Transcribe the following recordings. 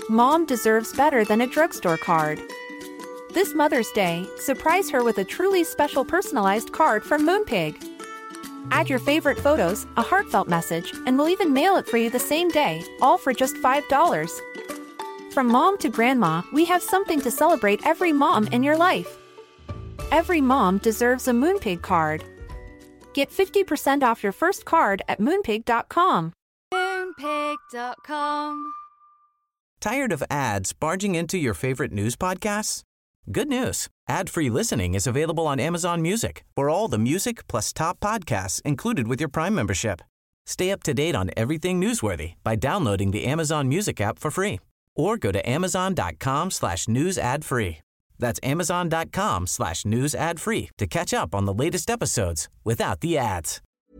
Mom deserves better than a drugstore card. This Mother's Day, surprise her with a truly special personalized card from Moonpig. Add your favorite photos, a heartfelt message, and we'll even mail it for you the same day, all for just $5. From mom to grandma, we have something to celebrate every mom in your life. Every mom deserves a Moonpig card. Get 50% off your first card at moonpig.com. Moonpig.com. Tired of ads barging into your favorite news podcasts? Good news. Ad-free listening is available on Amazon Music for all the music plus top podcasts included with your Prime membership. Stay up to date on everything newsworthy by downloading the Amazon Music app for free or go to amazon.com/news ad free. That's amazon.com/news ad free to catch up on the latest episodes without the ads.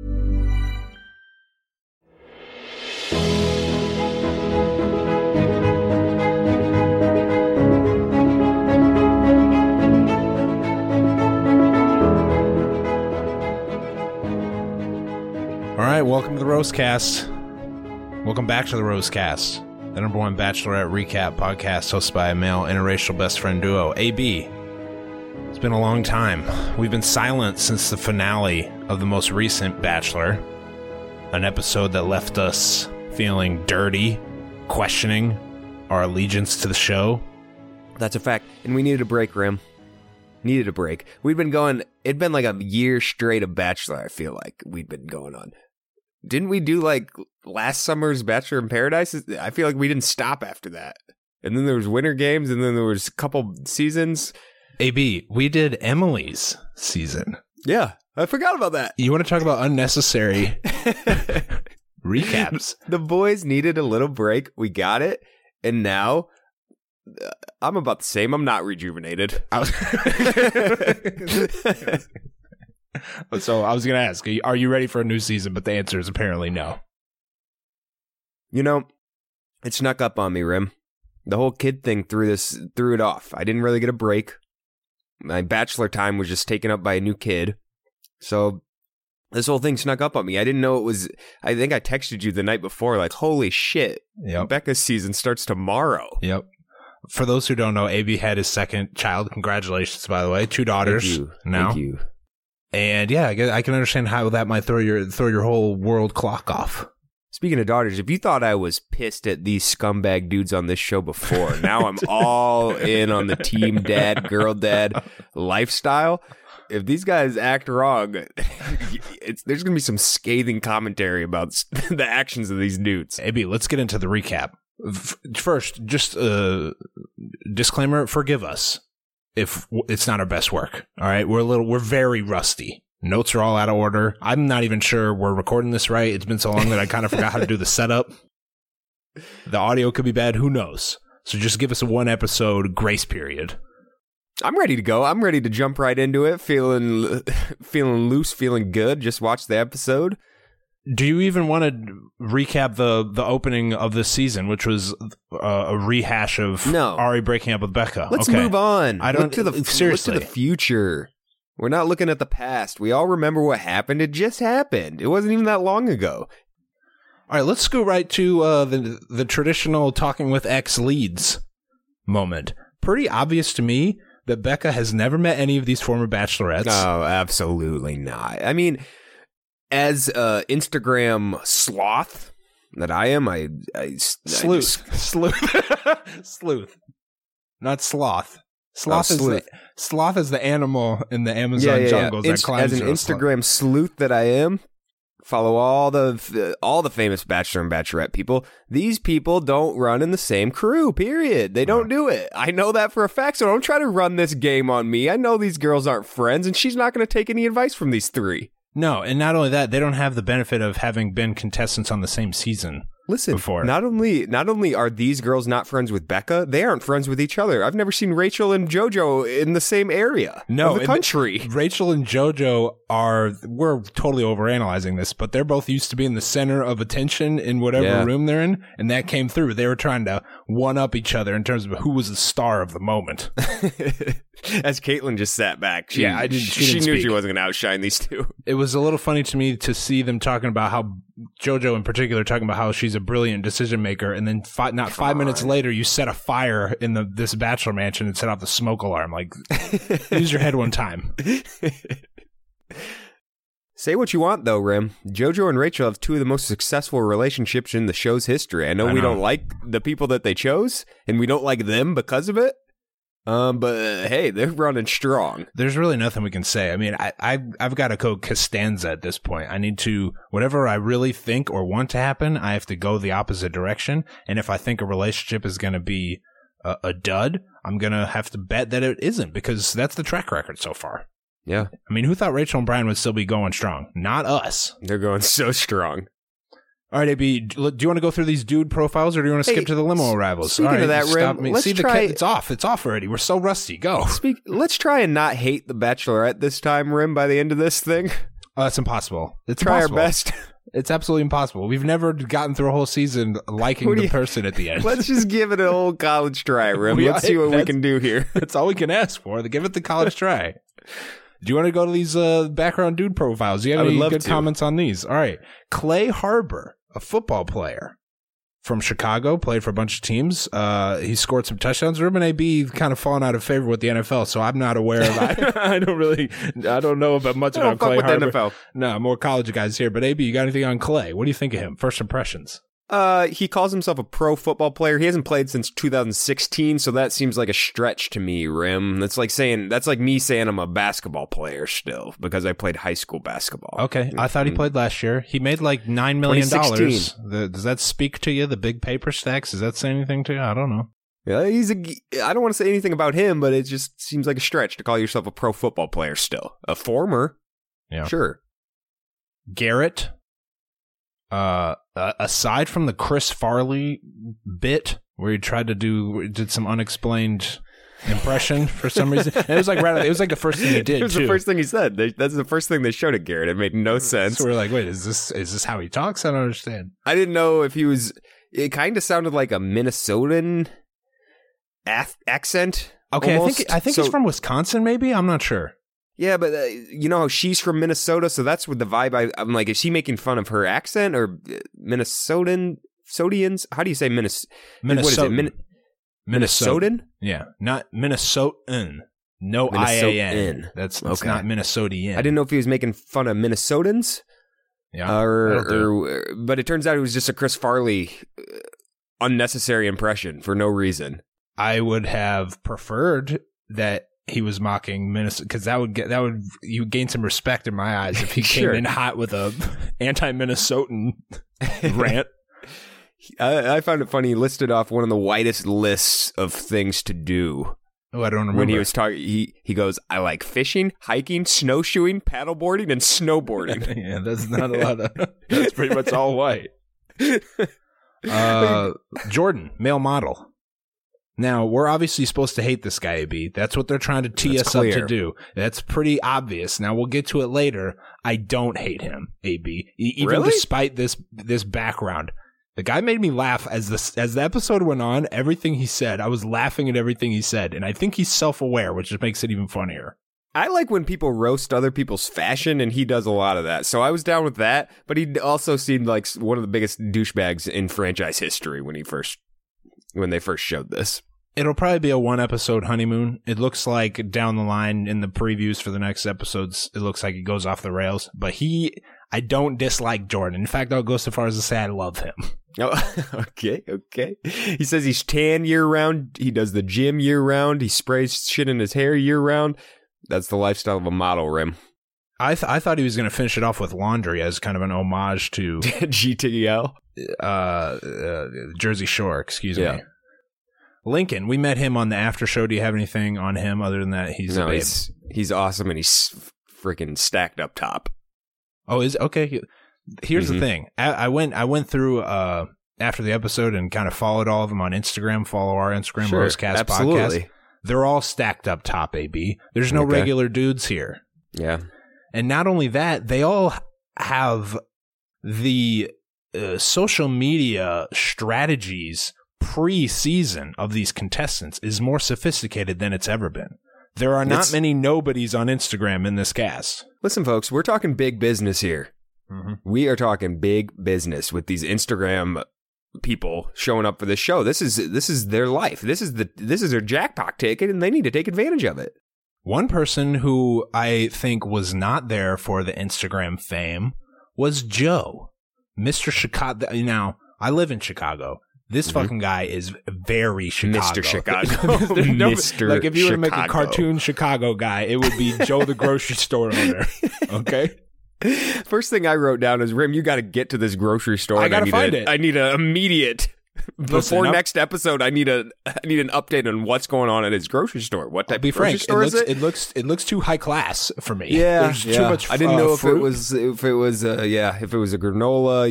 All right, welcome to the Roastcast. Welcome back to the Roastcast, the number one Bachelorette recap podcast hosted by a male interracial best friend duo, AB. It's been a long time. We've been silent since the finale of the most recent Bachelor, an episode that left us feeling dirty, questioning our allegiance to the show. That's a fact. And we needed a break, Rim. Needed a break. We'd been going, it'd been like a year straight of Bachelor, I feel like we'd been going on. Didn't we do like last summer's Bachelor in Paradise? I feel like we didn't stop after that. And then there was Winter Games, and then there was a couple seasons. AB, we did Emily's season. Yeah, I forgot about that. You want to talk about unnecessary recaps? The boys needed a little break. We got it. And now I'm about the same. I'm not rejuvenated. So I was going to ask, are you ready for a new season? But the answer is apparently no. You know, it snuck up on me, Rim. The whole kid thing threw it off. I didn't really get a break. My Bachelor time was just taken up by a new kid. So this whole thing snuck up on me. I didn't know it was, I think I texted you the night before, like, holy shit. Yep. Becca's season starts tomorrow. Yep. For those who don't know, AB had his second child. Congratulations, by the way. 2 daughters. Thank you. Now. Thank you. And yeah, I can understand how that might throw your whole world clock off. Speaking of daughters, if you thought I was pissed at these scumbag dudes on this show before, now I'm all in on the team dad, girl dad lifestyle. If these guys act wrong, there's going to be some scathing commentary about the actions of these dudes. AB, let's get into the recap. First, just a disclaimer, forgive us if it's not our best work. All right, we're very rusty. Notes are all out of order. I'm not even sure we're recording this right. It's been so long that I kind of forgot how to do the setup. The audio could be bad. Who knows? So just give us a 1 episode grace period. I'm ready to go. I'm ready to jump right into it. Feeling loose, feeling good. Just watch the episode. Do you even want to recap the opening of this season, which was a rehash of Ari breaking up with Becca? Let's move on. I don't look to the future. We're not looking at the past. We all remember what happened. It just happened. It wasn't even that long ago. All right, let's go right to the traditional talking with ex leads moment. Pretty obvious to me that Becca has never met any of these former bachelorettes. Oh, absolutely not. I mean, as Instagram sloth that I am, sleuth, not sloth. Sloth is the animal in the Amazon jungles that climbs. As an Instagram sleuth that I am, follow all the famous Bachelor and Bachelorette people. These people don't run in the same crew, period. They don't do it. I know that for a fact, so don't try to run this game on me. I know these girls aren't friends, and she's not going to take any advice from these 3. No, and not only that, they don't have the benefit of having been contestants on the same season. Listen, before. Not only are these girls not friends with Becca, they aren't friends with each other. I've never seen Rachel and JoJo in the same area of the country. Rachel and JoJo we're totally overanalyzing this, but they're both used to being the center of attention in whatever room they're in, and that came through. They were trying to one-up each other in terms of who was the star of the moment. As Caitlyn just sat back. She didn't knew speak. she wasn't going to outshine these 2. It was a little funny to me to see them talking about how JoJo in particular talking about how she's a brilliant decision maker, and then not 5 minutes later you set a fire in this bachelor mansion and set off the smoke alarm. Like, use your head one time. Say what you want, though, Rim. JoJo and Rachel have two of the most successful relationships in the show's history. I know we don't like the people that they chose, and we don't like them because of it. But hey, they're running strong. There's really nothing we can say. I mean, I've got to go Costanza at this point. I need to, whatever I really think or want to happen, I have to go the opposite direction. And if I think a relationship is going to be a dud, I'm going to have to bet that it isn't, because that's the track record so far. Yeah. I mean, who thought Rachel and Brian would still be going strong? Not us. They're going so strong. All right, AB, do you want to go through these dude profiles, or do you want to skip to the limo arrivals? Speaking of that, Rim, let's try. It's off. It's off already. We're so rusty. Go. Let's try and not hate The Bachelorette this time, Rim, by the end of this thing. It's impossible. It's try impossible. Our best. It's absolutely impossible. We've never gotten through a whole season liking the person at the end. Let's just give it an old college try, Rim. Let's see what we can do here. That's all we can ask for. Give it the college try. Do you want to go to these background dude profiles? Do you have any good comments on these? All right. Clay Harbor, a football player from Chicago, played for a bunch of teams. He scored some touchdowns. Ruben AB kind of fallen out of favor with the NFL, so I'm not aware of I don't know about much about Clay Harbor. NFL. No, more college guys here. But AB, you got anything on Clay? What do you think of him? First impressions. He calls himself a pro football player. He hasn't played since 2016, so that seems like a stretch to me, Rim. That's like me saying I'm a basketball player still, because I played high school basketball. Okay, I thought he played last year. He made like $9 million. Does that speak to you, the big paper stacks? Does that say anything to you? I don't know. Yeah, I don't want to say anything about him, but it just seems like a stretch to call yourself a pro football player still. A former. Yeah. Sure. Garrett. Aside from the Chris Farley bit where he did some unexplained impression for some reason, it was like the first thing he did. It was the first thing he said. That's the first thing they showed at Garrett. It made no sense. So we're like, wait, is this how he talks? I don't understand. I didn't know if he was. It kind of sounded like a Minnesotan accent. Okay, almost. I think he's from Wisconsin. Maybe, I'm not sure. Yeah, but you know how she's from Minnesota, so that's with the vibe. I'm like, is she making fun of her accent or Minnesotans? How do you say Minnesota? What is it? Minnesotan? Yeah, not Minnesotan. No IAN. That's okay. Not Minnesotian. I didn't know if he was making fun of Minnesotans. Yeah, but it turns out it was just a Chris Farley unnecessary impression for no reason. I would have preferred that he was mocking Minnesota, because you would gain some respect in my eyes if he came in hot with a anti-Minnesotan rant. I found it funny. He listed off one of the widest lists of things to do. Oh, I don't remember. When he was talking, he goes, I like fishing, hiking, snowshoeing, paddleboarding, and snowboarding. Yeah, that's not a lot of. That's pretty much all white. Jordan, male model. Now, we're obviously supposed to hate this guy, AB. That's what they're trying to tee us up to do. That's pretty obvious. Now, we'll get to it later. I don't hate him, AB. Even despite this background. The guy made me laugh as the episode went on. Everything he said, I was laughing at everything he said. And I think he's self-aware, which just makes it even funnier. I like when people roast other people's fashion, and he does a lot of that. So I was down with that. But he also seemed like one of the biggest douchebags in franchise history when they first showed this. It'll probably be a 1-episode honeymoon. It looks like down the line in the previews for the next episodes, it looks like he goes off the rails. But I don't dislike Jordan. In fact, I'll go so far as to say I love him. Oh, okay. He says he's tan year-round. He does the gym year-round. He sprays shit in his hair year-round. That's the lifestyle of a model, Rim. I thought he was going to finish it off with laundry as kind of an homage to GTL. Jersey Shore, excuse me. Lincoln, we met him on the after show. Do you have anything on him other than that? He's awesome, and he's freaking stacked up top. Oh, okay. Here's the thing. I went through after the episode and kind of followed all of them on Instagram. Follow our Instagram, Rosecast Podcast. They're all stacked up top, AB. There's no regular dudes here. Yeah. And not only that, they all have the social media strategies pre-season of these contestants is more sophisticated than it's ever been. There are not many nobodies on Instagram in this cast. Listen, folks, we're talking big business here. We are talking big business with these Instagram people showing up for this show. This is their life. This is their jackpot ticket, and they need to take advantage of it. One person who I think was not there for the Instagram fame was Joe, Mr. Chicago. Now, I live in Chicago. This fucking guy is very Chicago. Mr. Chicago. Mr. Like, if you were to make a cartoon Chicago guy, it would be Joe the grocery store owner. Okay? First thing I wrote down is, Rim, you got to get to this grocery store. I got to find it. I need an immediate... Before next episode, I need an update on what's going on at his grocery store. What type of grocery store is it? It looks too high class for me. Yeah, there's too much. I didn't know if fruit. if it was a granola,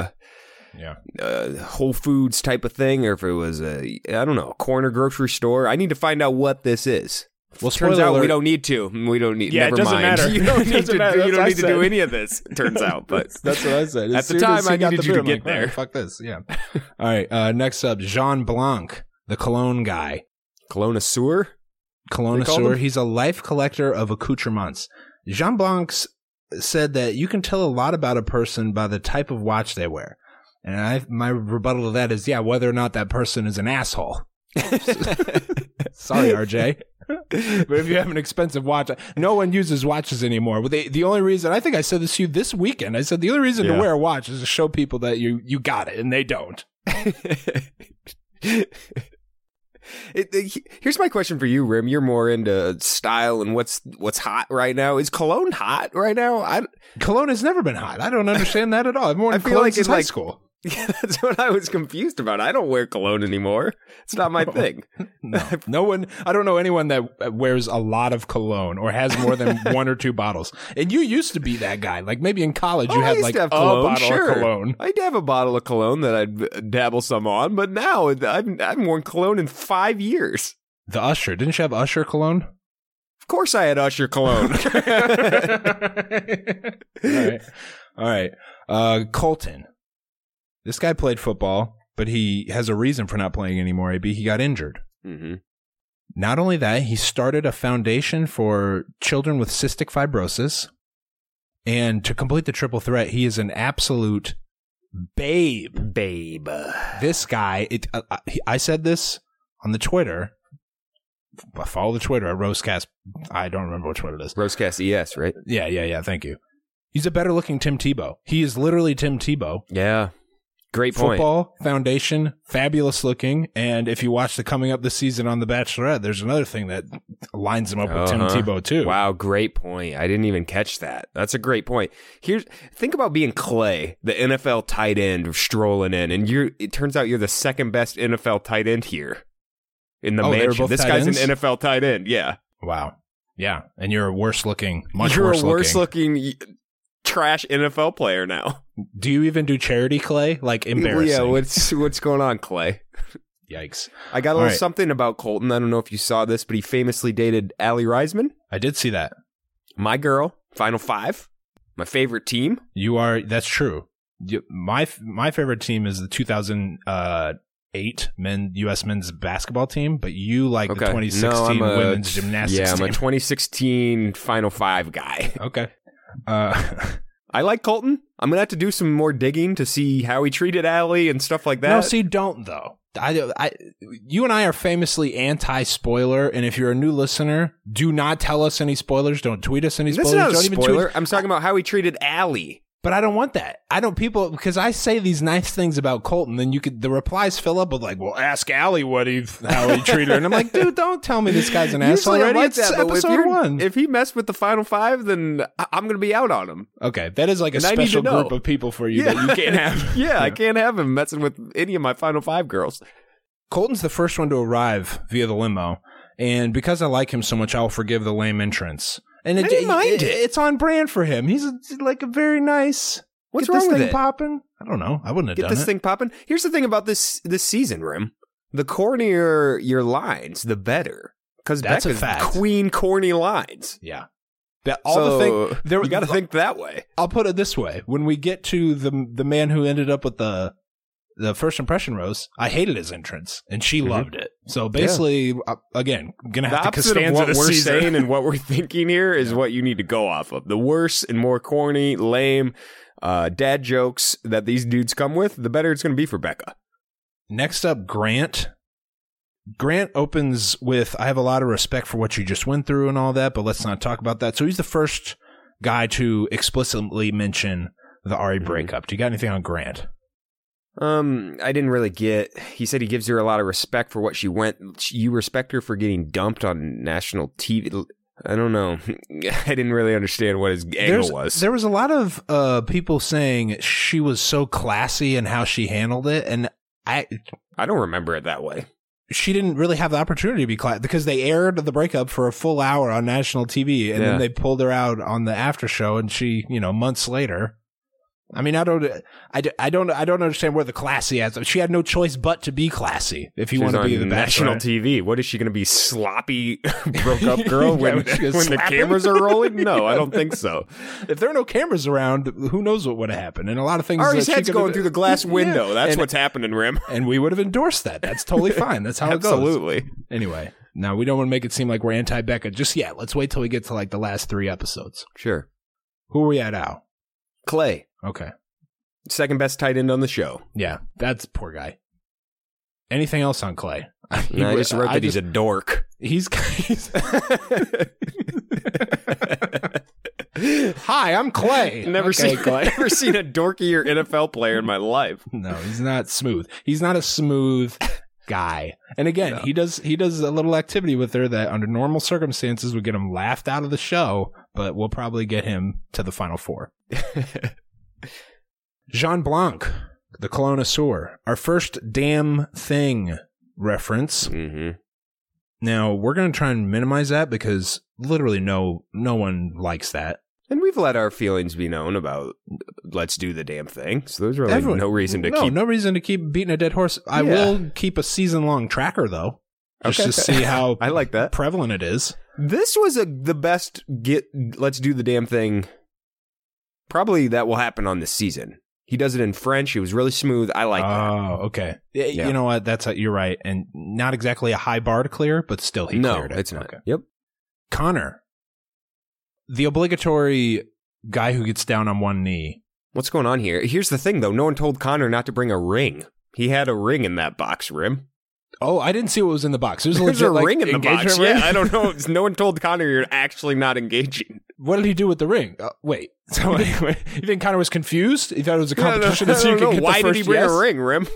Whole Foods type of thing, or if it was a corner grocery store. I need to find out what this is. Well, turns out we don't need to. We don't need. Yeah, never it doesn't mind. matter. You don't need to. You don't need to do it. any of this. It turns out, but that's what I said. At the time, I needed you to get there. Fuck this. Yeah. All right. Next up, Jean Blanc, the cologne guy. Cologne-asseur? Cologne-asseur. He's a life collector of accoutrements. Jean Blanc said that you can tell a lot about a person by the type of watch they wear. And my rebuttal to that is, whether or not that person is an asshole. Sorry, RJ. But if you have an expensive watch, no one uses watches anymore. The only reason, I think I said this to you this weekend, I said the only reason to wear a watch is to show people that you got it, and they don't. Here's my question for you, Rim. You're more into style and what's hot right now. Is cologne hot right now? Cologne has never been hot. I don't understand that at all. I've worn cologne since high school. Yeah, that's what I was confused about. I don't wear cologne anymore. It's not my thing. No one. I don't know anyone that wears a lot of cologne or has more than one or two bottles. And you used to be that guy. Like maybe in college you had like a bottle of cologne. I'd have a bottle of cologne that I'd dabble some on, but now I haven't worn cologne in 5 years. The Usher. Didn't you have Usher cologne? Of course I had Usher cologne. All right. Colton. This guy played football, but he has a reason for not playing anymore, AB. He got injured. Mm-hmm. Not only that, he started a foundation for children with cystic fibrosis. And to complete the triple threat, he is an absolute babe. Babe. This guy, I said this on the Twitter. I follow the Twitter at Rosecast. I don't remember which one it is. Rosecast ES, right? Yeah. Thank you. He's a better looking Tim Tebow. He is literally Tim Tebow. Yeah. Great point. Football, foundation, fabulous looking. And if you watch the Coming Up this season on The Bachelorette, there's another thing that lines him up with Tim Tebow too. Wow, great point. I didn't even catch that. That's a great point. Think about being Clay, the NFL tight end strolling in, and it turns out you're the second best NFL tight end here in the mansion. This guy's an NFL tight end. Yeah. Wow. Yeah. And you're a worse looking, You're a worse looking trash NFL player now. Do you even do charity, Clay? Like, embarrassing. Yeah, what's going on, Clay? Yikes. I got a little something about Colton. I don't know if you saw this, but he famously dated Allie Reisman. I did see that. My girl, Final Five, my favorite team. That's true. My favorite team is the 2008 U.S. men's basketball team, but you like the 2016 women's gymnastics team. I'm a 2016 Final Five guy. Okay. I like Colton. I'm going to have to do some more digging to see how he treated Allie and stuff like that. No, see, don't, though. You and I are famously anti-spoiler, and if you're a new listener, do not tell us any spoilers. Don't tweet us any spoilers. That's not a spoiler. I'm talking about how he treated Allie. But I don't want that. Because I say these nice things about Colton, then the replies fill up with like, well, ask Allie how he treated her. And I'm like, dude, don't tell me this guy's an asshole already. Like it's episode 1. If he messed with the Final Five, then I'm going to be out on him. Okay, that is like a special group of people for you that you can't have. Yeah, I can't have him messing with any of my Final Five girls. Colton's the first one to arrive via the limo. And because I like him so much, I'll forgive the lame entrance. And I didn't mind it. It's on brand for him. He's like a very nice. What's wrong with it? Get this thing popping? I don't know. I wouldn't have done it. Get this thing popping. Here's the thing about this season, Rim. The cornier your lines, the better. Because Becca's queen corny lines. Yeah. You got to think that way. I'll put it this way: when we get to the man who ended up with the first impression rose, I hated his entrance, and she loved it. So basically, again, gonna have to Costanza what we're season. saying and what we're thinking here is what you need to go off of. The worse and more corny, lame, dad jokes that these dudes come with, the better it's going to be for Becca. Next up, Grant. Grant opens with, I have a lot of respect for what you just went through and all that, but let's not talk about that. So he's the first guy to explicitly mention the Ari breakup. Do you got anything on Grant? I didn't really get, he said he gives her a lot of respect for what she went, you respect her for getting dumped on national TV. I don't know. I didn't really understand what his angle was. There was a lot of people saying she was so classy and how she handled it, and I don't remember it that way. She didn't really have the opportunity to be classy because they aired the breakup for a full hour on national TV, and then they pulled her out on the after show, and she, months later. I mean, I don't understand where the classy is. She had no choice but to be classy if you want to be the national TV. What is she going to be, sloppy broke up girl when the cameras are rolling? No, I don't think so. If there are no cameras around, who knows what would have happened? And a lot of things. Ari's head's going through the glass window. That's what's happening, Rim. And we would have endorsed that. That's totally fine. That's how it goes. Absolutely. Anyway, now we don't want to make it seem like we're anti-Becca just yet. Let's wait till we get to like the last 3 episodes. Sure. Who are we at now? Clay. Okay. Second best tight end on the show. Yeah, that's poor guy. Anything else on Clay? I just wrote that he's a dork. He's Hi, I'm Clay. Never seen a dorkier NFL player in my life. No, he's not smooth. He's not a smooth guy. And again, he does a little activity with her that under normal circumstances would get him laughed out of the show, but we'll probably get him to the Final Four. Jean Blanc, the Colonosaur, our first damn thing reference. Mm-hmm. Now, we're going to try and minimize that because literally no one likes that. And we've let our feelings be known about let's do the damn thing. So there's really no reason to keep beating a dead horse. I will keep a season-long tracker, though, just to see how I like that. Prevalent it is. This was the best let's do the damn thing probably that will happen on this season. He does it in French. It was really smooth. I like that. Oh, okay. Yeah. You know what? You're right. And not exactly a high bar to clear, but still he cleared it. No, it's not. Okay. Yep. Connor, the obligatory guy who gets down on one knee. What's going on here? Here's the thing, though. No one told Connor not to bring a ring. He had a ring in that box, Rim. Oh, I didn't see what was in the box. There's a ring in the box. Ring? Yeah, I don't know. No one told Connor you're actually not engaging. What did he do with the ring? Wait. So you think Connor was confused? He thought it was a competition to see who could get the first. Why did he bring a ring, Rim?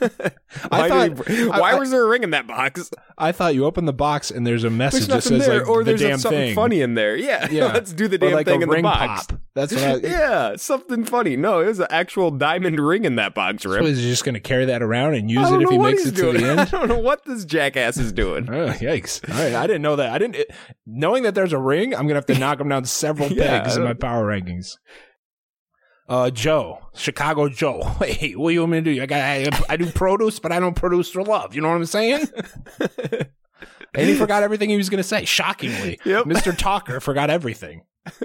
Why was there a ring in that box? I thought you open the box and there's a message that says like the damn something thing. Funny in there. Yeah. Let's do the damn thing in the box. Pop. That's what yeah, something funny. No, it was an actual diamond ring in that box, Rim. So is he just going to carry that around and use it if he makes it to the end? I don't know what this jackass is doing. Oh, yikes. All right, I didn't know that. Knowing that there's a ring, I'm going to have to knock him down several pegs in my power rankings. Joe, Chicago Joe. Wait, what do you want me to do? I do produce, but I don't produce for love. You know what I'm saying? And he forgot everything he was going to say. Shockingly, yep. Mr. Talker forgot everything.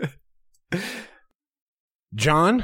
John,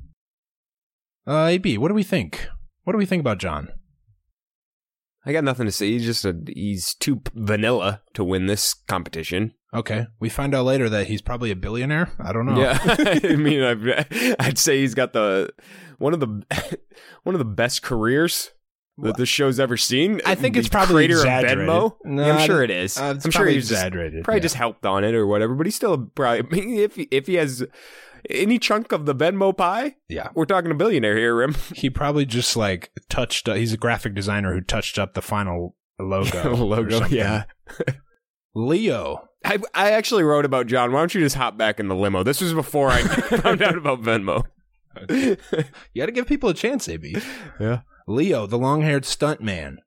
AB, what do we think? What do we think about John? I got nothing to say. He's too vanilla to win this competition. Okay. We find out later that he's probably a billionaire. I don't know. Yeah. I mean, I'd say he's got one of the best careers that this show's ever seen. I think it's probably exaggerated. Of Venmo. No, I'm sure it is. I'm sure he's exaggerated. Probably just helped on it or whatever, but he's still probably, if he has any chunk of the Venmo pie, yeah, we're talking a billionaire here, Rim. He probably just like touched, he's a graphic designer who touched up the final logo. Yeah. Leo. I actually wrote about John. Why don't you just hop back in the limo? This was before I found out about Venmo. You got to give people a chance, AB. Yeah. Leo, the long-haired stuntman.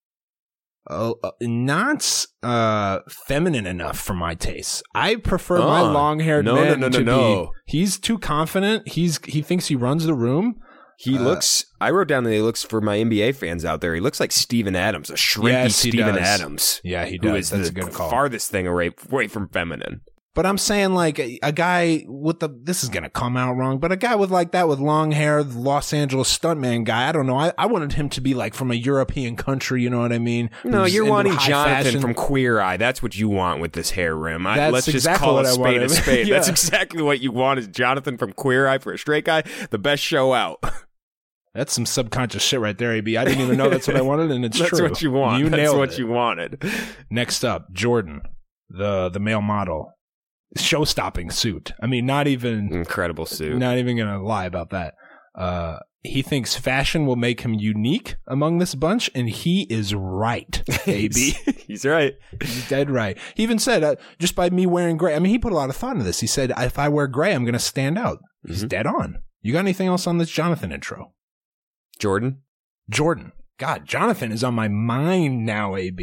Not feminine enough for my taste. I prefer my long-haired man to be. He's too confident. He thinks he runs the room. He looks. I wrote down that he looks, for my NBA fans out there, he looks like Steven Adams, a shrimpy Steven Adams. Yeah, he does. That's a good call. Farthest thing away from feminine. But I'm saying like a guy with this is going to come out wrong, but a guy with like that with long hair, the Los Angeles stuntman guy, I don't know. I wanted him to be like from a European country, you know what I mean? No, you're wanting Jonathan fashion. from Queer Eye. That's what you want with this hair rim. Let's just exactly call what a spade a spade. Yeah. That's exactly what you want is Jonathan from Queer Eye for a straight guy. The best show out. That's some subconscious shit right there, AB. I didn't even know that's what I wanted, and it's That's true. That's what you want. That's what you wanted. Next up, Jordan, the male model. Show-stopping suit. I mean, not even... Incredible suit. Not even going to lie about that. He thinks fashion will make him unique among this bunch, and he is right, AB. He's right. He's dead right. He even said, just by me wearing gray... I mean, he put a lot of thought into this. He said, if I wear gray, I'm going to stand out. He's dead on. You got anything else on this Jonathan intro? Jordan. God, Jonathan is on my mind now, AB.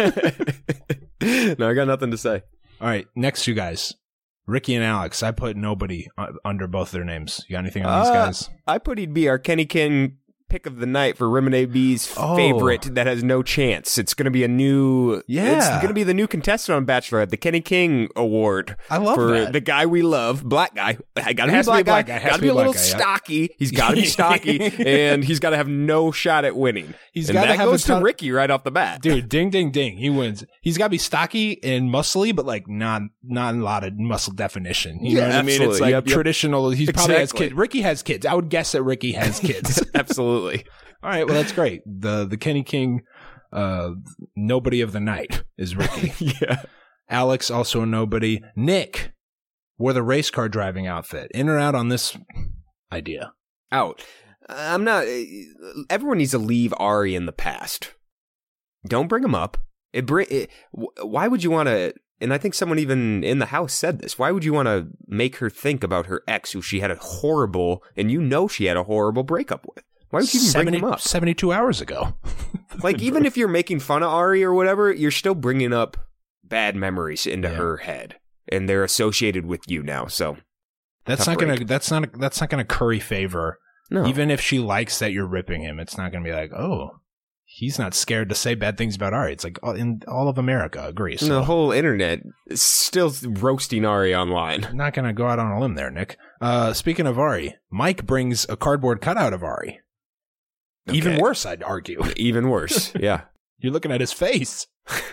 No, I got nothing to say. All right, next you guys. Ricky and Alex. I put nobody under both their names. You got anything on these guys? I put he'd be our Kenny King pick of the night for Rim and AB's favorite that has no chance. It's going to be a new... Yeah. It's going to be the new contestant on Bachelorette, the Kenny King Award. I love for that. The guy we love, black guy. I got to be a black guy. Got to be a little stocky. He's got to be stocky, and he's got to have no shot at winning. He's got to have goes to Ricky right off the bat. Dude, ding, ding, ding. He wins. He's got to be stocky and muscly, but like not a lot of muscle definition. You know what I mean? It's like traditional. He probably has kids. Ricky has kids. I would guess that Ricky has kids. Absolutely. All right, well, that's great. The Kenny King, nobody of the night is Ricky. Yeah. Alex, also a nobody. Nick wore the race car driving outfit. In or out on this idea? Out. I'm not. Everyone needs to leave Ari in the past. Don't bring him up. Why would you want to? And I think someone even in the house said this. Why would you want to make her think about her ex, who she had a horrible, and she had a horrible breakup with? Why would you even bring him up? 72 hours ago. Like, even if you're making fun of Ari or whatever, you're still bringing up bad memories into her head, and they're associated with you now. So that's not gonna curry favor. No. Even if she likes that you're ripping him, it's not gonna be like, oh, he's not scared to say bad things about Ari. It's like all of America agrees. So. The whole internet is still roasting Ari online. I'm not gonna go out on a limb there, Nick. Speaking of Ari, Mike brings a cardboard cutout of Ari. Okay. Even worse, I'd argue. Even worse, yeah. You're looking at his face.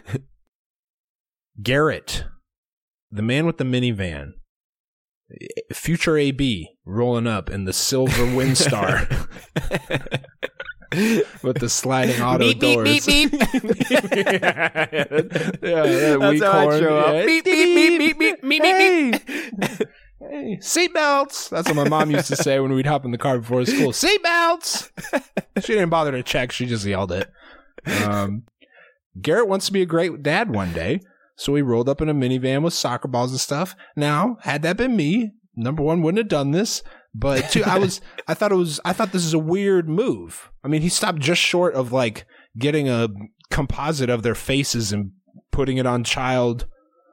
Garrett, the man with the minivan. Future AB rolling up in the silver Windstar. With the sliding auto doors. Beep, beep, beep, beep. Yeah, that's how I show up. Beep, beep, beep, beep, beep, beep, beep. Hey, seatbelts. That's what my mom used to say when we'd hop in the car before school. Seatbelts. She didn't bother to check. She just yelled it. Garrett wants to be a great dad one day, so he rolled up in a minivan with soccer balls and stuff. Now, had that been me, number one, wouldn't have done this. But two, I thought this is a weird move. I mean, he stopped just short of like getting a composite of their faces and putting it on child.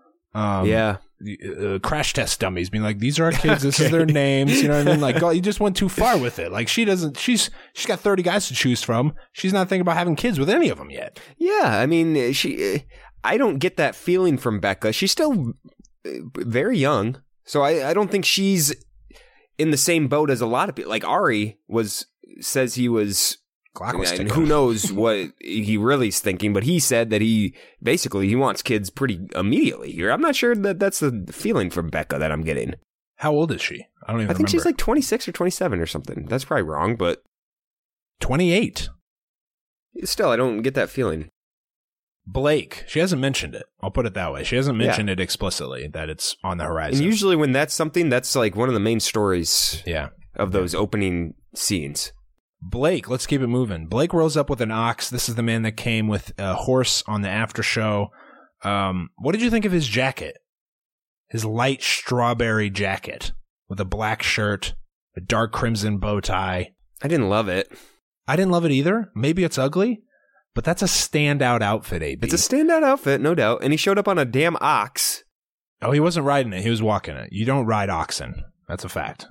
Crash test dummies, being like, these are our kids, this is their names, you know what I mean? Like, oh, you just went too far with it. Like, she's got 30 guys to choose from. She's not thinking about having kids with any of them yet. Yeah, I mean, I don't get that feeling from Becca. She's still very young, so I don't think she's in the same boat as a lot of people. Like, Ari says he was... And who knows what he really is thinking, but he said that he wants kids pretty immediately here. I'm not sure that that's the feeling from Becca that I'm getting. How old is she? I don't even remember. I think she's like 26 or 27 or something. That's probably wrong, but... 28. Still, I don't get that feeling. Blake, she hasn't mentioned it. I'll put it that way. She hasn't mentioned it explicitly, that it's on the horizon. And usually when that's something, that's like one of the main stories of those opening scenes. Blake, let's keep it moving. Blake rolls up with an ox. This is the man that came with a horse on the after show. What did you think of his jacket? His light strawberry jacket with a black shirt, a dark crimson bow tie. I didn't love it. I didn't love it either. Maybe it's ugly, but that's a standout outfit, AB. It's a standout outfit, no doubt. And he showed up on a damn ox. Oh, he wasn't riding it. He was walking it. You don't ride oxen. That's a fact.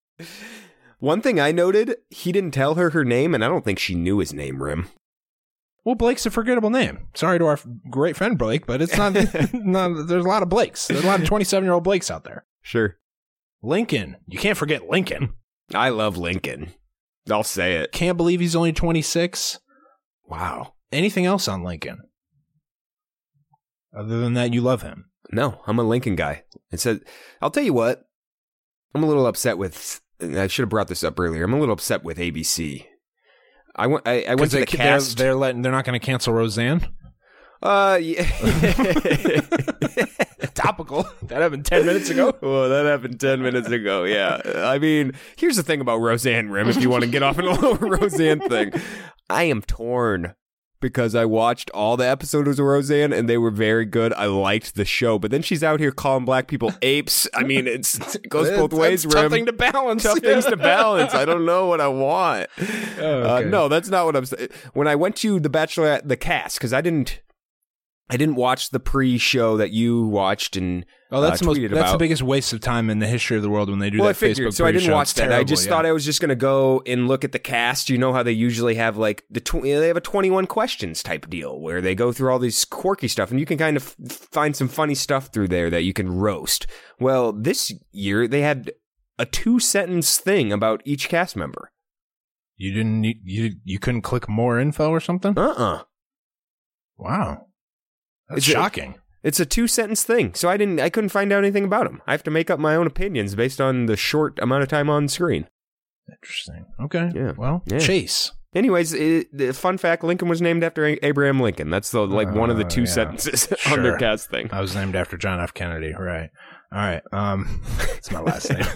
One thing I noted, he didn't tell her name, and I don't think she knew his name, Rim. Well, Blake's a forgettable name. Sorry to our great friend Blake, but it's not. There's a lot of Blakes. There's a lot of 27-year-old Blakes out there. Sure. Lincoln. You can't forget Lincoln. I love Lincoln. I'll say it. Can't believe he's only 26. Wow. Anything else on Lincoln? Other than that, you love him. No, I'm a Lincoln guy. It said, I'll tell you what. I'm a little upset with. I should have brought this up earlier. I'm a little upset with ABC. I went to the cast. They're not going to cancel Roseanne. Yeah. Topical. That happened 10 minutes ago. Well, that happened 10 minutes ago. Yeah. I mean, here's the thing about Roseanne, Rim. If you want to get off on a little Roseanne thing, I am torn. Because I watched all the episodes of Roseanne and they were very good. I liked the show. But then she's out here calling black people apes. I mean, it goes both ways, Rim. Tough thing to balance. Tough things to balance. I don't know what I want. Okay. No, that's not what I'm saying. When I went to The Bachelorette, the cast, because I didn't watch the pre-show that you watched and that's tweeted that's about. the biggest waste of time in the history of the world when they do that I figured, Facebook so I didn't pre-show. watch It's that. terrible, I just thought I was just going to go and look at the cast. You know how they usually have like they have a 21 questions type deal where they go through all these quirky stuff and you can kind of find some funny stuff through there that you can roast. Well, this year they had a 2-sentence thing about each cast member. You didn't you couldn't click more info or something? Wow. That's shocking. It's a 2-sentence thing, so I couldn't find out anything about him. I have to make up my own opinions based on the short amount of time on screen. Interesting. Okay. Yeah. Well, Yeah. Chase. Anyways, the fun fact: Lincoln was named after Abraham Lincoln. That's one of the 2 sentences on their cast thing. I was named after John F. Kennedy. Right. All right. It's my last name.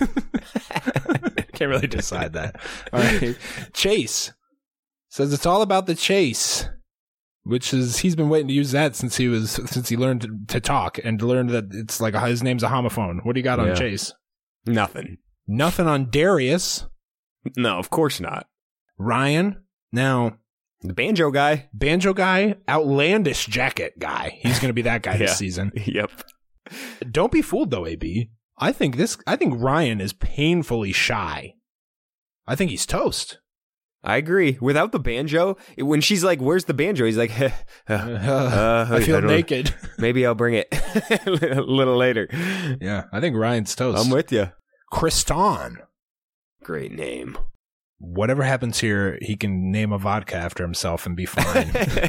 Can't really decide that. All right. Chase says it's all about the chase. Which is, he's been waiting to use that since he learned to talk and learned that it's like his name's a homophone. What do you got on Chase? Nothing on Darius. No, of course not. Ryan. Now, the banjo guy, outlandish jacket guy. He's going to be that guy this season. Yep. Don't be fooled though, AB. I think Ryan is painfully shy. I think he's toast. I agree. Without the banjo, when she's like, "Where's the banjo?" He's like, I feel naked. Maybe I'll bring it a little later. Yeah, I think Ryan's toast. I'm with you. Kriston. Great name. Whatever happens here, he can name a vodka after himself and be fine.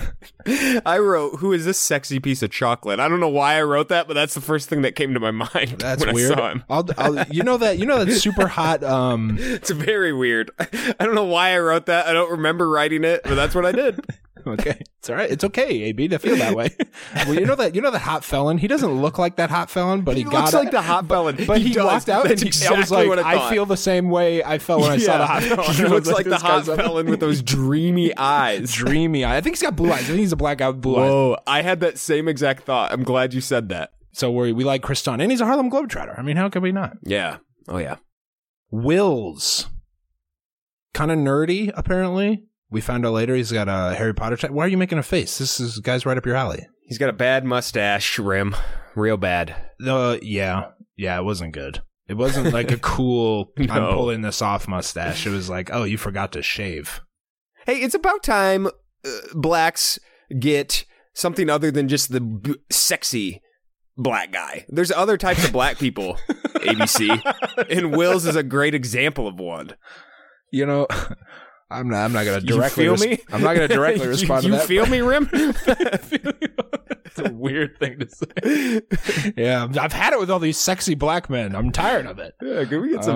I wrote, "Who is this sexy piece of chocolate?" I don't know why I wrote that, but that's the first thing that came to my mind. That's when weird. I saw him. You know that super hot. It's very weird. I don't know why I wrote that. I don't remember writing it, but that's what I did. Okay, it's all right. It's okay, AB, to feel that way. Well, you know that hot felon. He doesn't look like that hot felon, but he looks like the hot felon. But he walked out, That's and exactly I was like, what I feel the same way I felt when I saw the hot felon. He looks like the hot felon with those dreamy eyes. Dreamy eye. I think he's got blue eyes. I think he's a black guy with blue eyes. Whoa, I had that same exact thought. I'm glad you said that. So we like Kriston, and he's a Harlem Globetrotter. I mean, how could we not? Yeah. Oh yeah. Wills. Kind of nerdy, apparently. We found out later he's got a Harry Potter type. Why are you making a face? This guy's right up your alley. He's got a bad mustache, Rim. Real bad. Yeah, it wasn't good. It wasn't like a cool, no. I'm pulling this off mustache. It was like, oh, you forgot to shave. Hey, it's about time blacks get something other than just the sexy black guy. There's other types of black people, ABC, and Wills is a great example of one. You know, I'm not going to directly. I'm not going to directly respond to that. You feel me, Rim? It's a weird thing to say. Yeah, I've had it with all these sexy black men. I'm tired of it. Yeah, can we get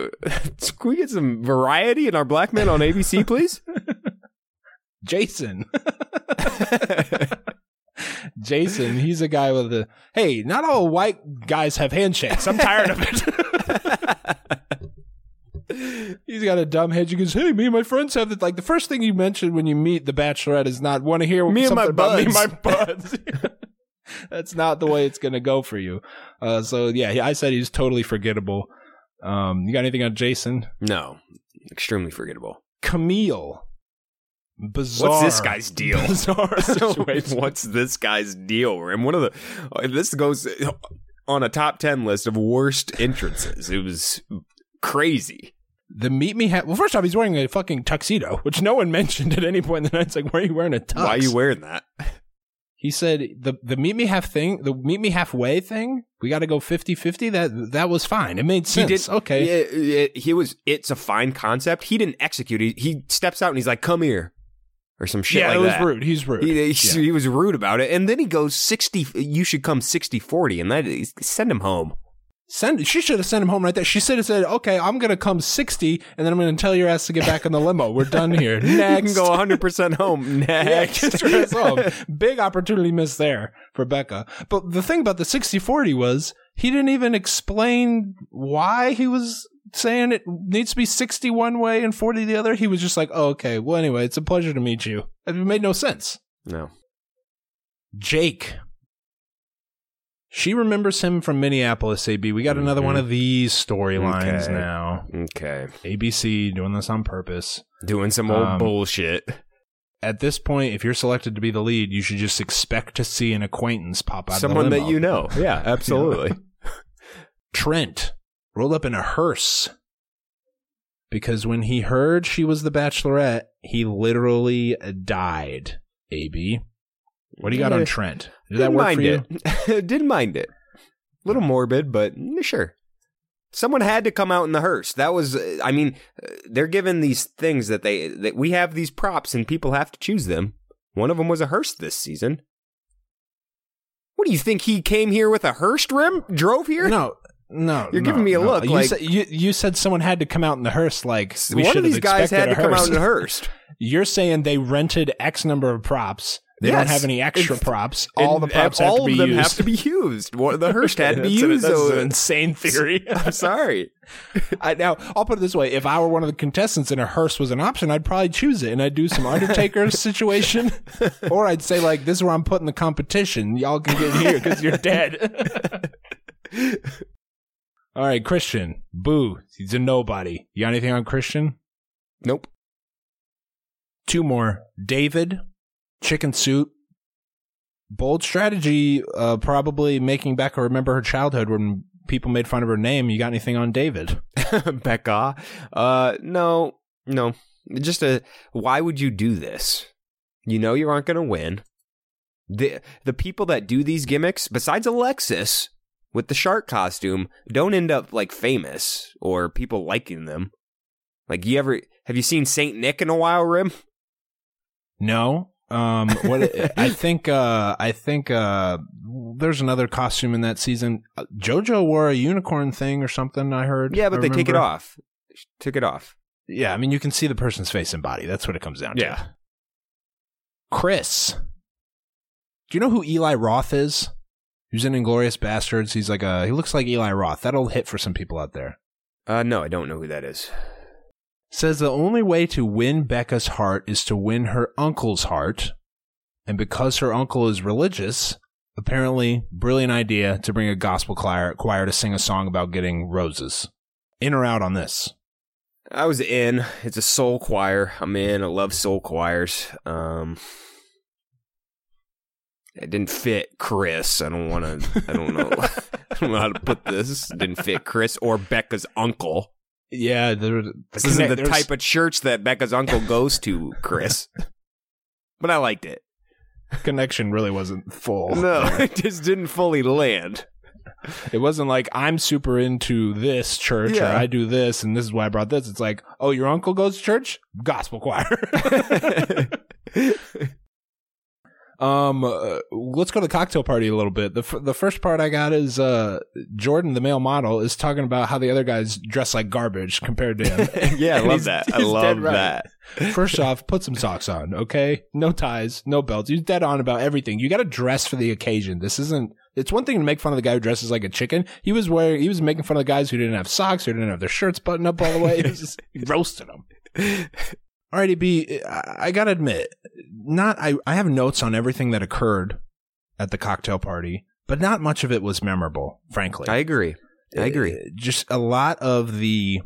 some variety in our black men on ABC, please? Jason. Jason, he's a guy with a, hey, not all white guys have handshakes. I'm tired of it. He's got a dumb head. He goes, hey, me and my friends have it. Like the first thing you mention when you meet the Bachelorette is not want to hear me something and my about buds. me and my buds. That's not the way it's going to go for you. So yeah, I said he's totally forgettable. You got anything on Jason? No, extremely forgettable. Camille. Bizarre. What's this guy's deal? Bizarre situation. What's this guy's deal? And this goes on a top 10 list of worst entrances. It was crazy. The meet me well, first off, he's wearing a fucking tuxedo, which no one mentioned at any point in the night. It's like, why are you wearing a tux? Why are you wearing that? He said the meet me halfway thing, we got to go 50-50. That was fine. It made sense. Okay. It's a fine concept. He didn't execute it. He steps out and he's like, come here. Or some shit like that. Yeah, it was rude. He's rude. He was rude about it. And then he goes 60, you should come 60-40. And send him home. She should have sent him home right there. She should have said, okay, I'm going to come 60, and then I'm going to tell your ass to get back in the limo. We're done here. Next. You can go 100% home. Next. Yeah, get your ass home. Big opportunity missed there for Becca. But the thing about the 60-40 was he didn't even explain why he was saying it needs to be 60 one way and 40 the other. He was just like, oh, okay, well, anyway, it's a pleasure to meet you. It made no sense. No. Jake. She remembers him from Minneapolis, AB. We got another one of these storylines now. Okay. ABC doing this on purpose. Doing some old bullshit. At this point, if you're selected to be the lead, you should just expect to see an acquaintance pop out Someone of the limo. that you know. Yeah, absolutely. Trent rolled up in a hearse because when he heard she was the Bachelorette, he literally died, AB. What do you got on Trent? Did that work for you? Didn't mind it. A little morbid, but sure. Someone had to come out in the hearse. That was, I mean, they're given these things that we have these props and people have to choose them. One of them was a hearse this season. What do you think? He came here with a hearse rim? Drove here? No. You're giving me a look. You said someone had to come out in the hearse. Like one of these guys had to come out in the hearse. You're saying they rented X number of props. They don't have any extra props. All the props have to be used. All of them have to be used. The hearse had to be used. That's an insane theory. I'm sorry. Now, I'll put it this way. If I were one of the contestants and a hearse was an option, I'd probably choose it. And I'd do some Undertaker situation. Or I'd say, like, this is where I'm putting the competition. Y'all can get here because you're dead. All right, Christian. Boo. He's a nobody. You got anything on Christian? Nope. Two more. David. Chicken soup. Bold strategy, probably making Becca remember her childhood when people made fun of her name. You got anything on David? Becca? No. Just why would you do this? You know you aren't going to win. The people that do these gimmicks, besides Alexis with the shark costume, don't end up like famous or people liking them. Like have you seen Saint Nick in a while, Rim? No. I think there's another costume in that season. JoJo wore a unicorn thing or something, I heard. Yeah, but they take it off. Took it off. Yeah, I mean, you can see the person's face and body. That's what it comes down to. Yeah. Chris. Do you know who Eli Roth is? He was in Inglourious Bastards. He looks like Eli Roth. That'll hit for some people out there. No, I don't know who that is. Says the only way to win Becca's heart is to win her uncle's heart. And because her uncle is religious, apparently, brilliant idea to bring a gospel choir to sing a song about getting roses. In or out on this? I was in. It's a soul choir. I'm in. I love soul choirs. It didn't fit Chris. I don't know. I don't know how to put this. It didn't fit Chris or Becca's uncle. Yeah, this isn't the type of church that Becca's uncle goes to, Chris. But I liked it. Connection really wasn't full. No, it just didn't fully land. It wasn't like, I'm super into this church, or I do this, and this is why I brought this. It's like, oh, your uncle goes to church? Gospel choir. Let's go to the cocktail party a little bit. The first part I got is Jordan, the male model, is talking about how the other guys dress like garbage compared to him. Yeah, I love that. I love that. First off, put some socks on, okay? No ties, no belts. He's dead on about everything. You got to dress for the occasion. It's one thing to make fun of the guy who dresses like a chicken. He was making fun of the guys who didn't have socks, who didn't have their shirts buttoned up all the way. He roasted them. All right, EB, I gotta admit, I have notes on everything that occurred at the cocktail party, but not much of it was memorable, frankly. I agree. Just a lot of the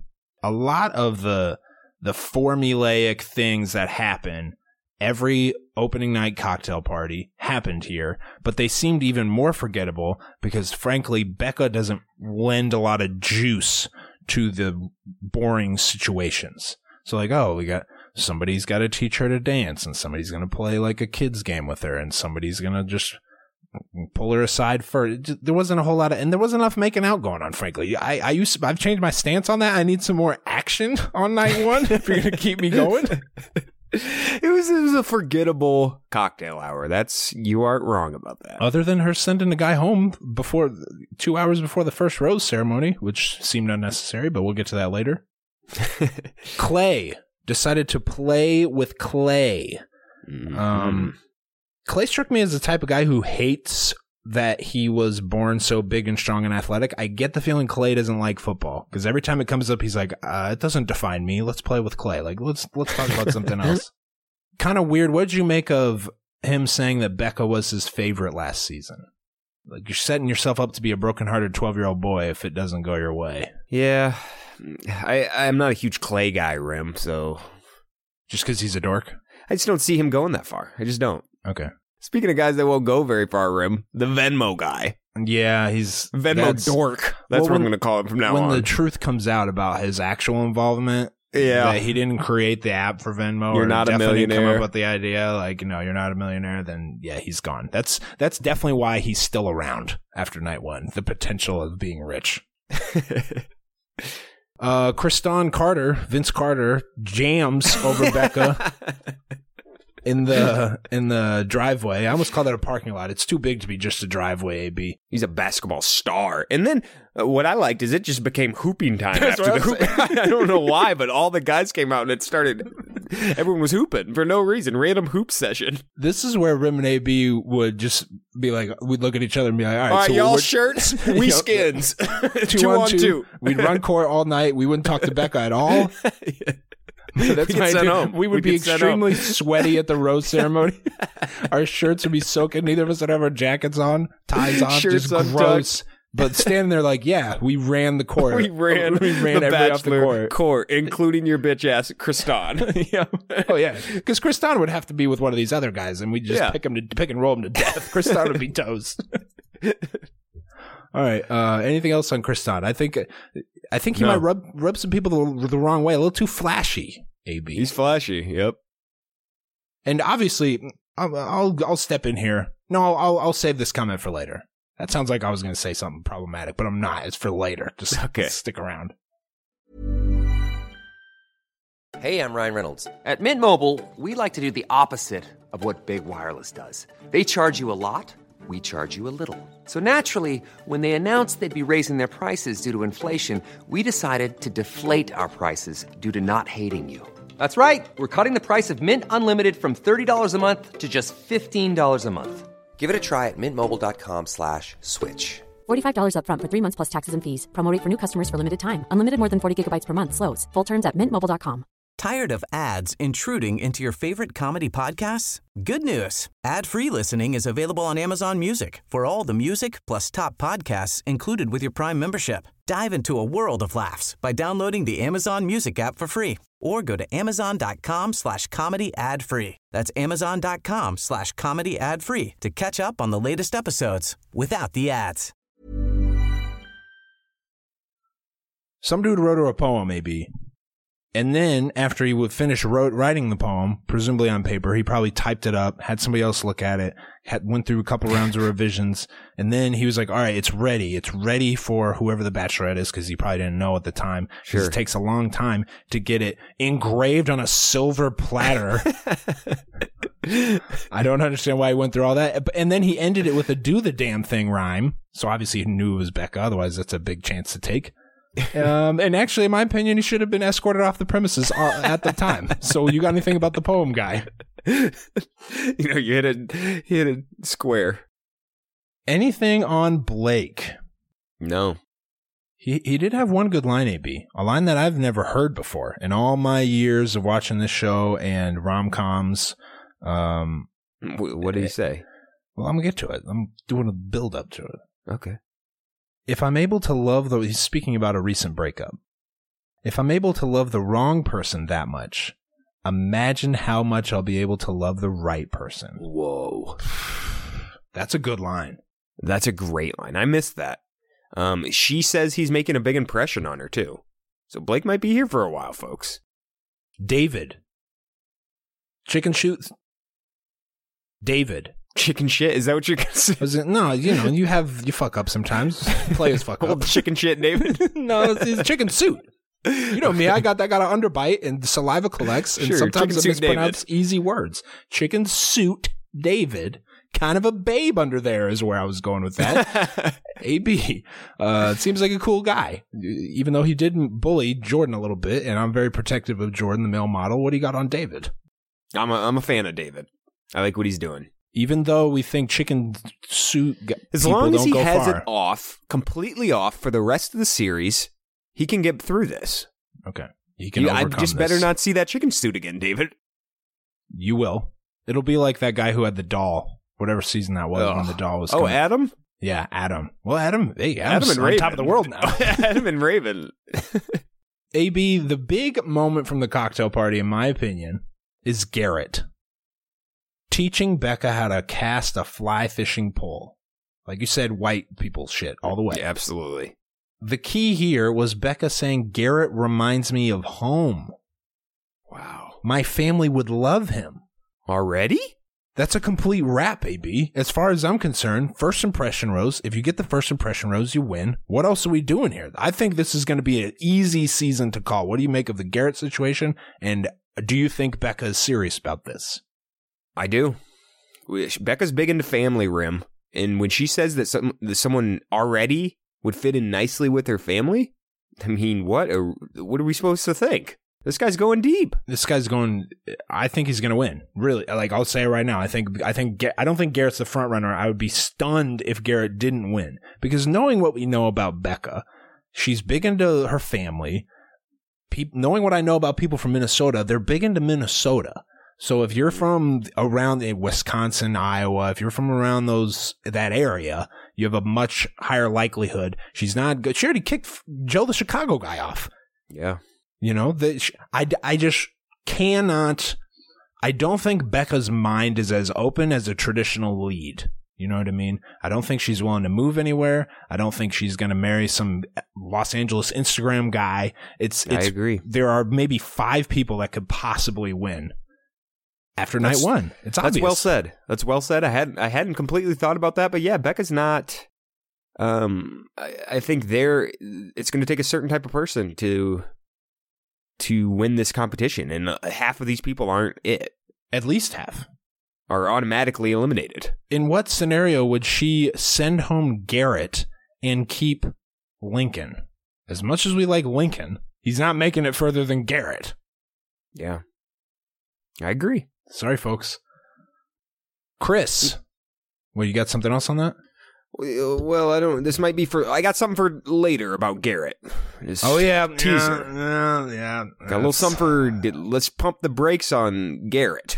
formulaic things that happen every opening night cocktail party happened here, but they seemed even more forgettable because, frankly, Becca doesn't lend a lot of juice to the boring situations. So like, oh, somebody's got to teach her to dance, and somebody's going to play like a kid's game with her, and somebody's going to just pull her aside for. There wasn't a whole lot of, and there wasn't enough making out going on, frankly. I've changed my stance on that. I need some more action on night one if you're going to keep me going. It was a forgettable cocktail hour. You aren't wrong about that. Other than her sending the guy home 2 hours before the first rose ceremony, which seemed unnecessary, but we'll get to that later. Clay decided to play with Clay. Mm-hmm. Clay struck me as the type of guy who hates that he was born so big and strong and athletic. I get the feeling Clay doesn't like football because every time it comes up, he's like, it doesn't define me. Let's play with Clay. Like, let's talk about something else. Kind of weird. What did you make of him saying that Becca was his favorite last season? Like, you're setting yourself up to be a brokenhearted 12-year-old boy if it doesn't go your way. Yeah. I'm not a huge Clay guy, Rim, so. Just because he's a dork? I just don't see him going that far. I just don't. Okay. Speaking of guys that won't go very far, Rim, the Venmo guy. Yeah, he's... Venmo dork. That's what I'm going to call him from now on. When the truth comes out about his actual involvement, that he didn't create the app for Venmo, you're not a millionaire. Come up with the idea, like, no, you're not a millionaire, then yeah, he's gone. That's definitely why he's still around after night one. The potential of being rich. Kristan Carter, Vince Carter, jams over Becca in the driveway. I almost call that a parking lot. It's too big to be just a driveway, AB. He's a basketball star. And then what I liked is it just became hooping time after the hoop. I don't know why, but all the guys came out and it started. Everyone was hooping for no reason. Random hoop session. This is where Rim and AB would just be like, we'd look at each other and be like, all right, so y'all shirts, we skins. 2 on 2. We'd run court all night. We wouldn't talk to Becca at all. That's my idea. We would be extremely sweaty at the rose ceremony. Our shirts would be soaking. Neither of us would have our jackets on, ties on, shirts just gross. But standing there like, yeah, we ran the court. we ran the Bachelor off the court, including your bitch ass Kristan. Yeah. Oh yeah, because Kristan would have to be with one of these other guys, and we'd just pick and roll him to death. Kristan would be toast. All right. Anything else on Kristan? I think he might rub some people the wrong way. A little too flashy. AB. He's flashy. Yep. And obviously, I'll step in here. No, I'll save this comment for later. That sounds like I was going to say something problematic, but I'm not. It's for later. Just stick around. Hey, I'm Ryan Reynolds. At Mint Mobile, we like to do the opposite of what Big Wireless does. They charge you a lot. We charge you a little. So naturally, when they announced they'd be raising their prices due to inflation, we decided to deflate our prices due to not hating you. That's right. We're cutting the price of Mint Unlimited from $30 a month to just $15 a month. Give it a try at mintmobile.com/switch. $45 up front for 3 months plus taxes and fees. Promo rate for new customers for limited time. Unlimited more than 40 gigabytes per month. Slows full terms at mintmobile.com. Tired of ads intruding into your favorite comedy podcasts? Good news. Ad-free listening is available on Amazon Music for all the music plus top podcasts included with your Prime membership. Dive into a world of laughs by downloading the Amazon Music app for free or go to amazon.com/comedy ad-free. That's amazon.com/comedy ad-free to catch up on the latest episodes without the ads. Some dude wrote her a poem, maybe. And then, after he would finish writing the poem, presumably on paper, he probably typed it up, had somebody else look at it, went through a couple rounds of revisions, and then he was like, all right, it's ready. It's ready for whoever the bachelorette is, because he probably didn't know at the time. Sure. It takes a long time to get it engraved on a silver platter. I don't understand why he went through all that. And then he ended it with a do the damn thing rhyme. So obviously he knew it was Becca, otherwise that's a big chance to take. And actually, in my opinion, he should have been escorted off the premises at the time. So you got anything about the poem guy? You hit it square. Anything on Blake? No. He did have one good line, AB. A line that I've never heard before in all my years of watching this show and rom-coms. What did he say? Well, I'm going to get to it. I'm doing a build-up to it. Okay. If I'm able to love he's speaking about a recent breakup. If I'm able to love the wrong person that much, imagine how much I'll be able to love the right person. Whoa. That's a good line. That's a great line. I missed that. She says he's making a big impression on her, too. So Blake might be here for a while, folks. David. Chicken shoot. David. Chicken shit? Is that what you're going to say? No, you fuck up sometimes. Players fuck up. Old chicken shit, David? No, it's chicken suit. You know me, I got an underbite and saliva collects, and Sure, sometimes I chicken suit mispronounce easy words. Chicken suit David. Kind of a babe under there is where I was going with that. AB. Seems like a cool guy, even though he didn't bully Jordan a little bit, and I'm very protective of Jordan, the male model. What do you got on David? I'm a fan of David. I like what he's doing. Even though we think chicken suit as long as he has it off, completely off for the rest of the series, he can get through this. Okay. He can overcome I just better not see that chicken suit again, David. You will. It'll be like that guy who had the doll. Whatever season that was when the doll was coming. Oh, Adam? Yeah, Adam. Well, Adam and on Raven. top of the world now. Adam and Raven. AB, the big moment from the cocktail party, in my opinion, is Garrett teaching Becca how to cast a fly fishing pole. Like you said, white people shit all the way. Yeah, absolutely. The key here was Becca saying, Garrett reminds me of home. Wow. My family would love him. Already? That's a complete wrap, AB. As far as I'm concerned, first impression rose. If you get the first impression rose, you win. What else are we doing here? I think this is going to be an easy season to call. What do you make of the Garrett situation? And do you think Becca is serious about this? I do. Becca's big into family, Rim. And when she says that someone already would fit in nicely with her family, I mean, what are we supposed to think? This guy's going deep. I think he's going to win. Really. Like, I'll say it right now. I don't think Garrett's the front runner. I would be stunned if Garrett didn't win. Because knowing what we know about Becca, she's big into her family. Knowing what I know about people from Minnesota, they're big into Minnesota. So if you're from around Wisconsin, Iowa, if you're from around that area, you have a much higher likelihood. She's not good. She already kicked Joe the Chicago guy off. Yeah. I just cannot. I don't think Becca's mind is as open as a traditional lead. You know what I mean? I don't think she's willing to move anywhere. I don't think she's going to marry some Los Angeles Instagram guy. I agree. There are maybe 5 people that could possibly win after night one. It's obvious. That's well said. I hadn't completely thought about that, but yeah, Becca's not. I think it's going to take a certain type of person to win this competition, and half of these people aren't it. At least half are automatically eliminated. In what scenario would she send home Garrett and keep Lincoln? As much as we like Lincoln, he's not making it further than Garrett. Yeah. I agree. Sorry, folks. Chris. Well, you got something else on that? Well, I don't. This might be I got something for later about Garrett. Oh yeah, teaser. Yeah. Got a little something for. Let's pump the brakes on Garrett.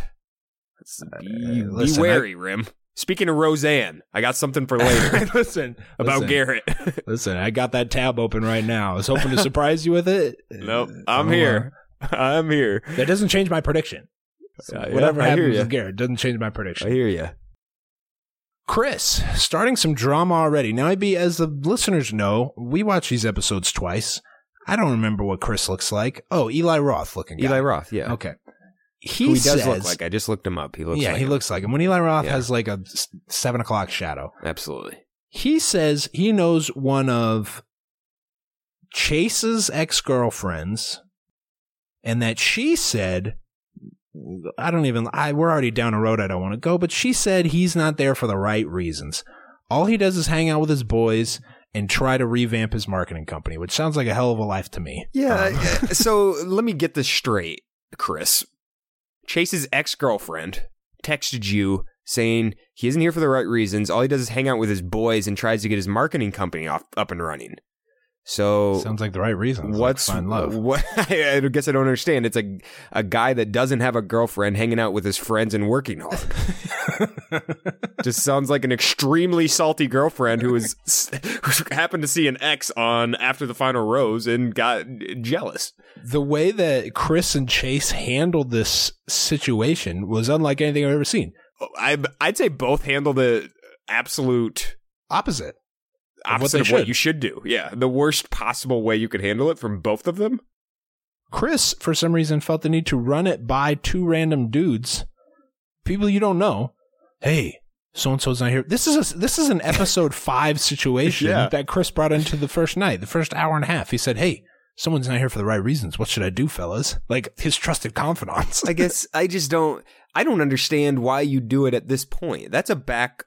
Be wary, Rim. Speaking of Roseanne, I got something for later. Listen, Garrett. Listen, I got that tab open right now. I was hoping to surprise you with it. Nope, I'm here. I'm here. That doesn't change my prediction. So whatever happens with Garrett doesn't change my prediction. I hear you. Chris, starting some drama already. Now, as the listeners know, we watch these episodes twice. I don't remember what Chris looks like. Oh, Eli Roth looking guy. Eli Roth, yeah. Okay. He does look like. I just looked him up. He looks like him. When Eli Roth has like a 7 o'clock shadow. Absolutely. He says he knows one of Chase's ex-girlfriends, and that she said, we're already down a road I don't want to go, but she said he's not there for the right reasons. All he does is hang out with his boys and try to revamp his marketing company, which sounds like a hell of a life to me. Yeah. So let me get this straight, Chris. Chase's ex-girlfriend texted you saying he isn't here for the right reasons. All he does is hang out with his boys and tries to get his marketing company up and running. So sounds like the right reason. What's find love? What I guess I don't understand. It's a guy that doesn't have a girlfriend hanging out with his friends and working hard. Just sounds like an extremely salty girlfriend who happened to see an ex on After the Final Rose and got jealous. The way that Chris and Chase handled this situation was unlike anything I've ever seen. I'd say both handled it absolute opposite. opposite of what you should do. Yeah, the worst possible way you could handle it from both of them. Chris, for some reason, felt the need to run it by two random dudes, people you don't know. Hey, so-and-so's not here. This is an episode 5 situation that Chris brought into the first night, the first hour and a half. He said, hey, someone's not here for the right reasons. What should I do, fellas? Like his trusted confidants. I guess I don't understand why you do it at this point. That's a back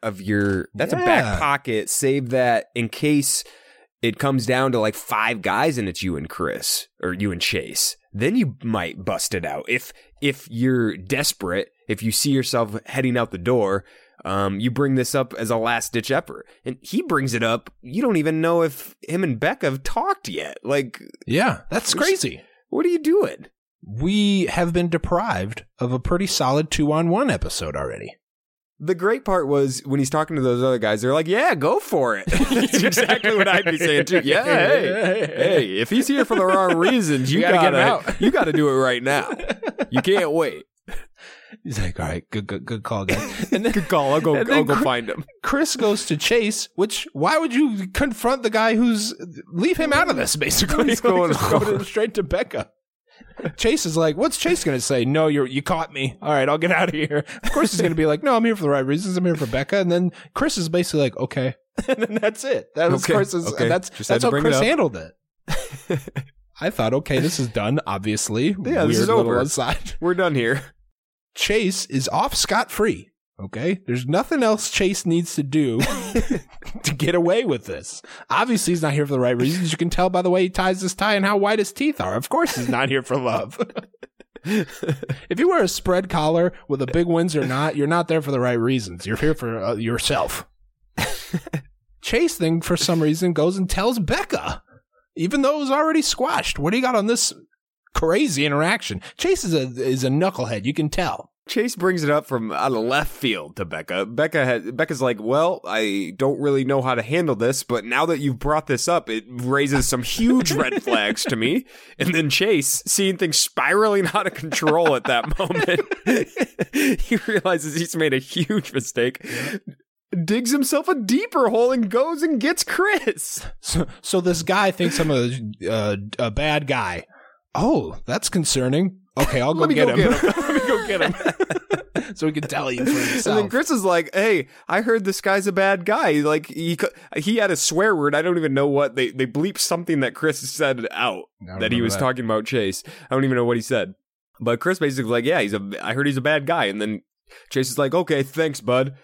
pocket. Save that in case it comes down to like 5 guys and it's you and Chris or you and Chase. Then you might bust it out. If you're desperate, if you see yourself heading out the door, you bring this up as a last-ditch effort. And he brings it up. You don't even know if him and Becca have talked yet. Like, yeah, that's crazy. What are you doing? We have been deprived of a pretty solid 2-on-1 episode already. The great part was when he's talking to those other guys, they're like, yeah, go for it. That's exactly what I'd be saying too. Yeah, hey, if he's here for the wrong reasons, you gotta get him out. You gotta do it right now. You can't wait. He's like, all right, good call, guys. And then, good call. I'll go find him. Chris goes to Chase, which, why would you confront the guy leave him out of this, basically? He's going straight to Becca. Chase is like, what's Chase going to say? No, you caught me. All right, I'll get out of here. Of course he's going to be like, no, I'm here for the right reasons. I'm here for Becca. And then Chris is basically like, okay. And then that's it. That was Chris's. Okay. That's how Chris handled it. I thought, okay, this is done, obviously. Yeah, this is over. Aside. We're done here. Chase is off scot-free. Okay? There's nothing else Chase needs to do to get away with this. Obviously, he's not here for the right reasons. You can tell by the way he ties his tie and how white his teeth are. Of course, he's not here for love. If you wear a spread collar with a big Windsor knot, you're not there for the right reasons. You're here for yourself. Chase thing, for some reason, goes and tells Becca, even though it was already squashed. What do you got on this crazy interaction? Chase is a knucklehead. You can tell. Chase brings it up from out of left field to Becca. Becca's like, well, I don't really know how to handle this, but now that you've brought this up, it raises some huge red flags to me. And then Chase, seeing things spiraling out of control at that moment, he realizes he's made a huge mistake, digs himself a deeper hole and goes and gets Chris. So this guy thinks I'm a bad guy. Oh, that's concerning. Okay, I'll go get him. Let me go get him. So he can tell you for himself. And then Chris is like, hey, I heard this guy's a bad guy. Like, he had a swear word. I don't even know what. They bleeped something that Chris said out that he was talking about Chase. I don't even know what he said. But Chris basically like, yeah, I heard he's a bad guy. And then Chase is like, okay, thanks, bud.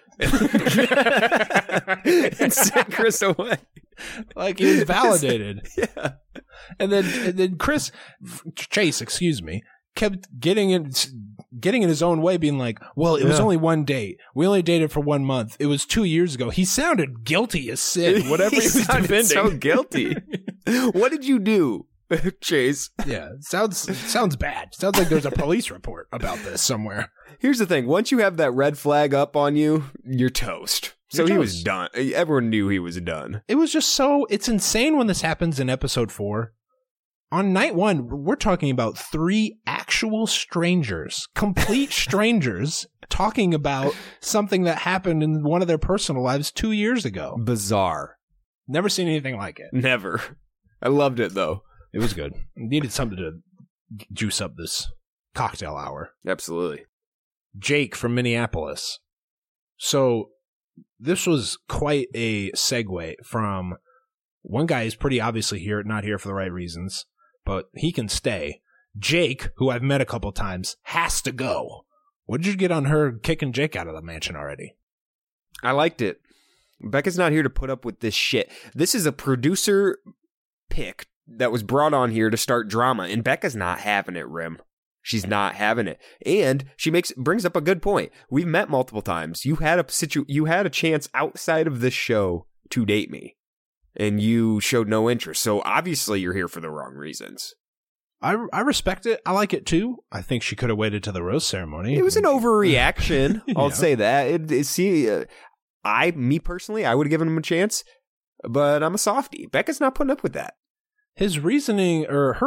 And sent Chris away. Like he was validated. Yeah. And then Chase, kept getting in his own way, being like, well, it was only one date. We only dated for 1 month. It was 2 years ago. He sounded guilty as sin, whatever he was defending. So guilty. What did you do, Chase? Yeah, sounds bad. Sounds like there's a police report about this somewhere. Here's the thing. Once you have that red flag up on you, you're toast. So he was done. Everyone knew he was done. It was just it's insane when this happens in episode 4. On night 1, we're talking about 3 actual strangers, complete strangers, talking about something that happened in one of their personal lives 2 years ago. Bizarre. Never seen anything like it. Never. I loved it, though. It was good. Needed something to juice up this cocktail hour. Absolutely. Jake from Minneapolis. So this was quite a segue from one guy is pretty obviously not here for the right reasons, but he can stay. Jake, who I've met a couple times, has to go. What did you get on her kicking Jake out of the mansion already? I liked it. Becca's not here to put up with this shit. This is a producer pick that was brought on here to start drama, and Becca's not having it, Rim. She's not having it. And she brings up a good point. We've met multiple times. You had a chance outside of this show to date me, and you showed no interest. So obviously you're here for the wrong reasons. I respect it. I like it too. I think she could have waited to the rose ceremony. It was an overreaction. I'll say that. Me personally, I would have given him a chance, but I'm a softie. Becca's not putting up with that. Her reasoning,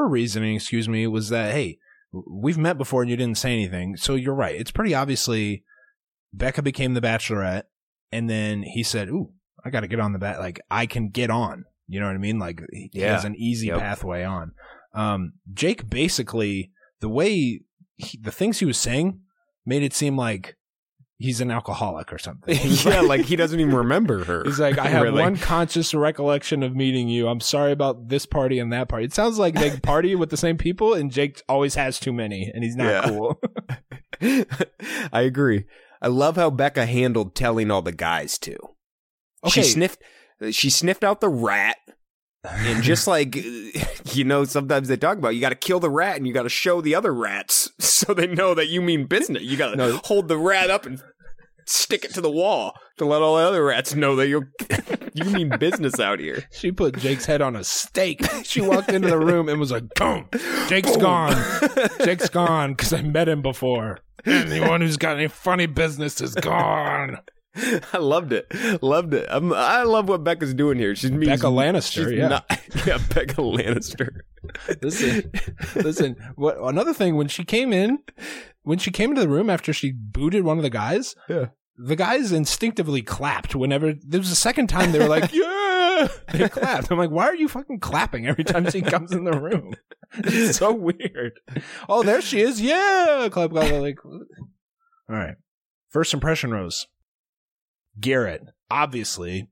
was that, hey, we've met before and you didn't say anything. So you're right. It's pretty obviously Becca became the Bachelorette, and then he said, ooh, I got to get on the bat. Like, I can get on. You know what I mean? Like, he has an easy pathway on. Jake basically, the things he was saying made it seem like he's an alcoholic or something. Like he doesn't even remember her. He's like, I have one conscious recollection of meeting you. I'm sorry about this party and that party. It sounds like they party with the same people, and Jake always has too many, and he's not cool. I agree. I love how Becca handled telling all the guys too. Okay. She sniffed out the rat. And just like, sometimes they talk about, you got to kill the rat and you got to show the other rats so they know that you mean business. You got to hold the rat up and stick it to the wall to let all the other rats know that you mean business out here. She put Jake's head on a stake. She walked into the room and was like, boom, Jake's gone. Jake's gone because I met him before. Anyone who's got any funny business is gone. I loved it. I love what Becca's doing here. She's Becca Lannister. Becca Lannister. Listen. What another thing? When she came into the room after she booted one of the guys, the guys instinctively clapped. Whenever there was a second time, they were like, "Yeah!" They clapped. I'm like, "Why are you fucking clapping every time she comes in the room?" It's so weird. Oh, there she is. Yeah, clap, clap. Like, all right. First impression, Rose. Garrett, obviously,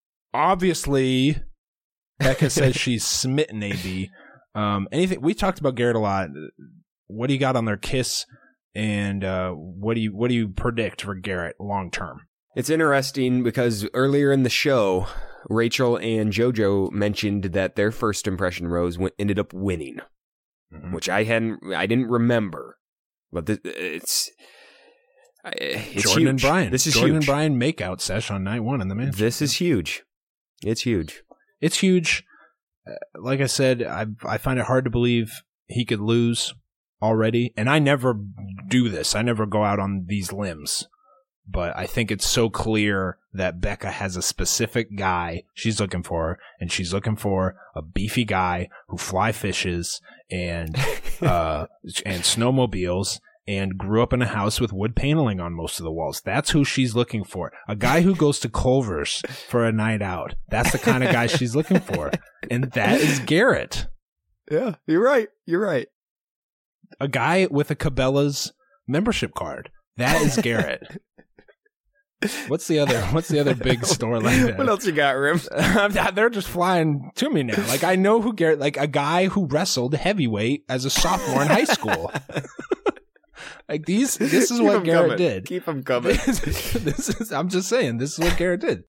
Becca says she's smitten. AB, anything we talked about Garrett a lot. What do you got on their kiss, and what do you predict for Garrett long term? It's interesting because earlier in the show, Rachel and JoJo mentioned that their first impression rose ended up winning, which I didn't remember, but it's Jordan huge. and Brian. This is Jordan huge. and Brian makeout sesh on night one in the mansion. This is huge. It's huge. It's huge. Like I said, I find it hard to believe he could lose already. And I never do this. I never go out on these limbs. But I think it's so clear that Becca has a specific guy she's looking for, and she's looking for a beefy guy who fly fishes and snowmobiles and grew up in a house with wood paneling on most of the walls. That's who she's looking for. A guy who goes to Culver's for a night out. That's the kind of guy she's looking for. And that is Garrett. Yeah, you're right. A guy with a Cabela's membership card. That is Garrett. What's the other big store like that? What else you got, Rim? They're just flying to me now. Like, I know who Garrett, like a guy who wrestled heavyweight as a sophomore in high school. Like this is what Garrett did. Keep him coming. I'm just saying, this is what Garrett did.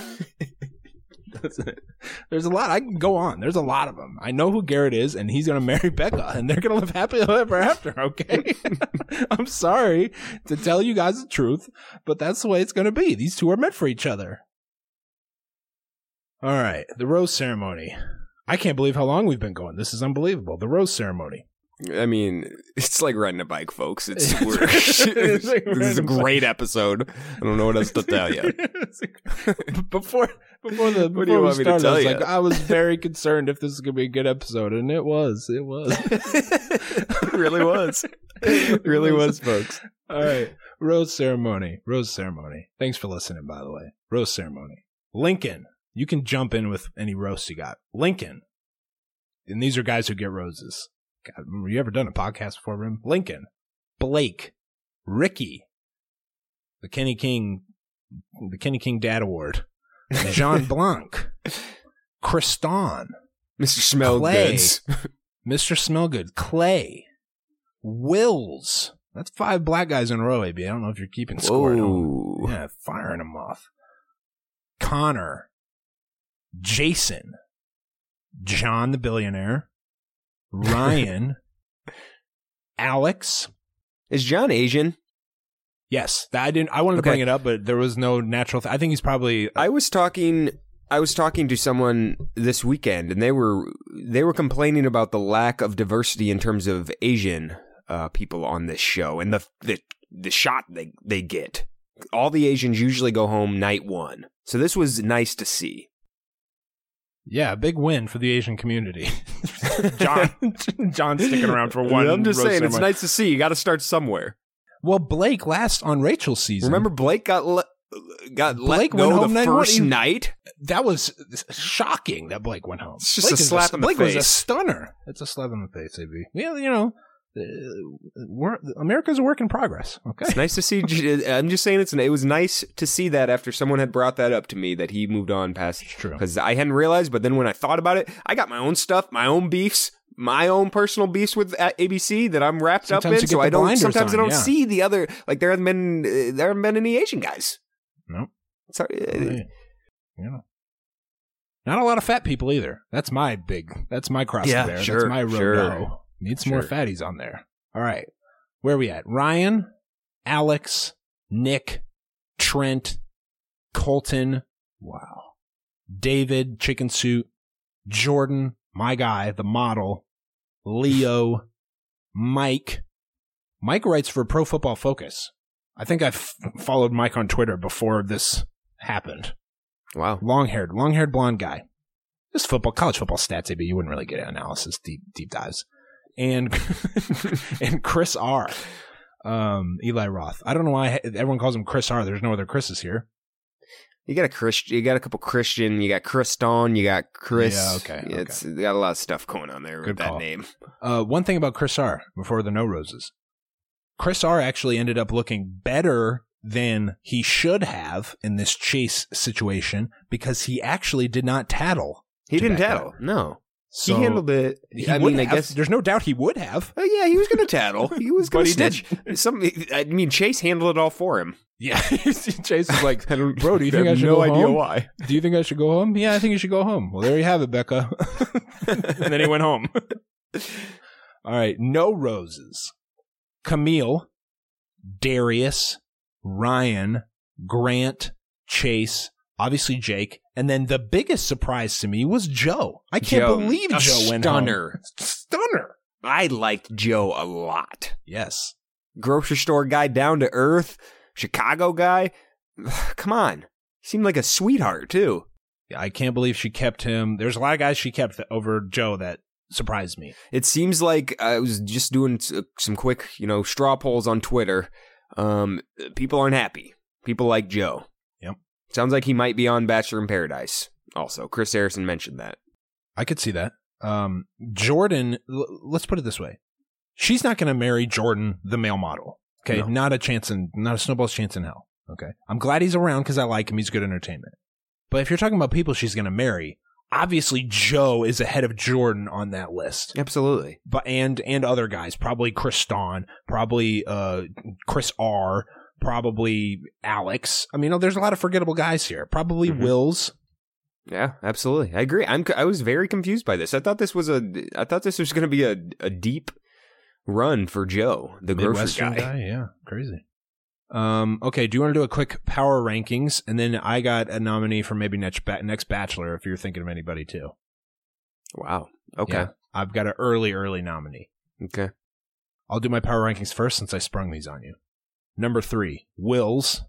There's a lot. I can go on. There's a lot of them. I know who Garrett is, and he's going to marry Becca, and they're going to live happily ever after, okay? I'm sorry to tell you guys the truth, but that's the way it's going to be. These two are meant for each other. All right, the rose ceremony. I can't believe how long we've been going. This is unbelievable. The rose ceremony. I mean, it's like riding a bike, folks. This is a great episode. I don't know what else to tell you. Before we started, I was very concerned if this is going to be a good episode, and it was. It really was. It really was, folks. All right. Rose ceremony. Thanks for listening, by the way. Rose ceremony. Lincoln. You can jump in with any roast you got. Lincoln. And these are guys who get roses. God, have you ever done a podcast before, Rim? Lincoln, Blake, Ricky, the Kenny King Dad Award, Jean Blanc, Kriston, Mr. Smellgoods, Mr. Smellgood, Clay, Wills. That's 5 black guys in a row, AB. I don't know if you're keeping score. Yeah, firing them off. Connor, Jason, John the Billionaire, Ryan, Alex. Is John Asian? Yes, I wanted to bring it up, but there was no natural. I think he's probably. I was talking to someone this weekend, and they were complaining about the lack of diversity in terms of Asian people on this show, and the shot they get. All the Asians usually go home night one, so this was nice to see. Yeah, big win for the Asian community. John sticking around for one. I'm just saying, it's nice to see. You got to start somewhere. Well, Blake last on Rachel's season. Remember, Blake got got Blake let went go home the first 9-1. night. That was shocking that Blake went home. It's just Blake a slap in the Blake face. was a stunner. It's a slap in the face, AB. Well, America's a work in progress. Okay. It's nice to see. I'm just saying it was nice to see that after someone had brought that up to me that he moved on past. It's true. Because I hadn't realized, but then when I thought about it, I got my own stuff, my own beefs, my own personal beefs with ABC that I'm wrapped Sometimes up you in. get So the I don't. blinders Sometimes on, I don't yeah. see the other. Like there haven't been any Asian guys. No. Sorry. Not a lot of fat people either. That's my cross Yeah, to bear. sure, That's my road. sure. No. Need some more Sure. fatties on there. All right. Where are we at? Ryan, Alex, Nick, Trent, Colton. Wow. David, Chicken Suit, Jordan, my guy, the model, Leo, Mike. Mike writes for Pro Football Focus. I think I followed Mike on Twitter before this happened. Wow. Long-haired blonde guy. Just college football stats, but you wouldn't really get analysis, deep dives. And and Chris R. Eli Roth. I don't know why everyone calls him Chris R. There's no other Chris's here. You got a couple Christian, you got Christon, you got Chris. Yeah, okay. It's you got a lot of stuff going on there Good with that call. name. One thing about Chris R. before the No Roses. Chris R. actually ended up looking better than he should have in this Chase situation because he actually did not tattle. He to didn't back tattle. up. No. So he handled it. he I would mean, I have. guess. There's no doubt he would have. Oh, yeah, he was going to tattle. He was going But to he snitch. Chase handled it all for him. Yeah. Chase is like, bro, do you I think I have should no go idea home? why. Do you think I should go home? Yeah, I think you should go home. Well, there you have it, Becca. And then he went home. All right. No Roses. Camille, Darius, Ryan, Grant, Chase, obviously Jake, and then the biggest surprise to me was Joe. I can't believe a Joe went home. stunner. Stunner. I liked Joe a lot. Yes. Grocery store guy, down to earth, Chicago guy. Come on. He seemed like a sweetheart, too. Yeah, I can't believe she kept him. There's a lot of guys she kept over Joe that surprised me. It seems like I was just doing some quick, straw polls on Twitter. People aren't happy. People like Joe. Yep. Sounds like he might be on Bachelor in Paradise. Also, Chris Harrison mentioned that. I could see that. Jordan, let's put it this way. She's not going to marry Jordan, the male model. Okay. No. Not a snowball's chance in hell. Okay. I'm glad he's around because I like him. He's good entertainment. But if you're talking about people she's going to marry, obviously Joe is ahead of Jordan on that list. Absolutely. But and other guys, probably Kriston, probably Chris R, probably Alex. I mean, there's a lot of forgettable guys here. Probably Wills. Yeah, absolutely. I agree. I was very confused by this. I thought this was going to be a deep run for Joe, the grocery Midwestern guy. Yeah, crazy. Okay, do you want to do a quick power rankings? And then I got a nominee for maybe next Bachelor if you're thinking of anybody too. Wow. Okay. Yeah, I've got an early nominee. Okay. I'll do my power rankings first since I sprung these on you. Number 3, Wills.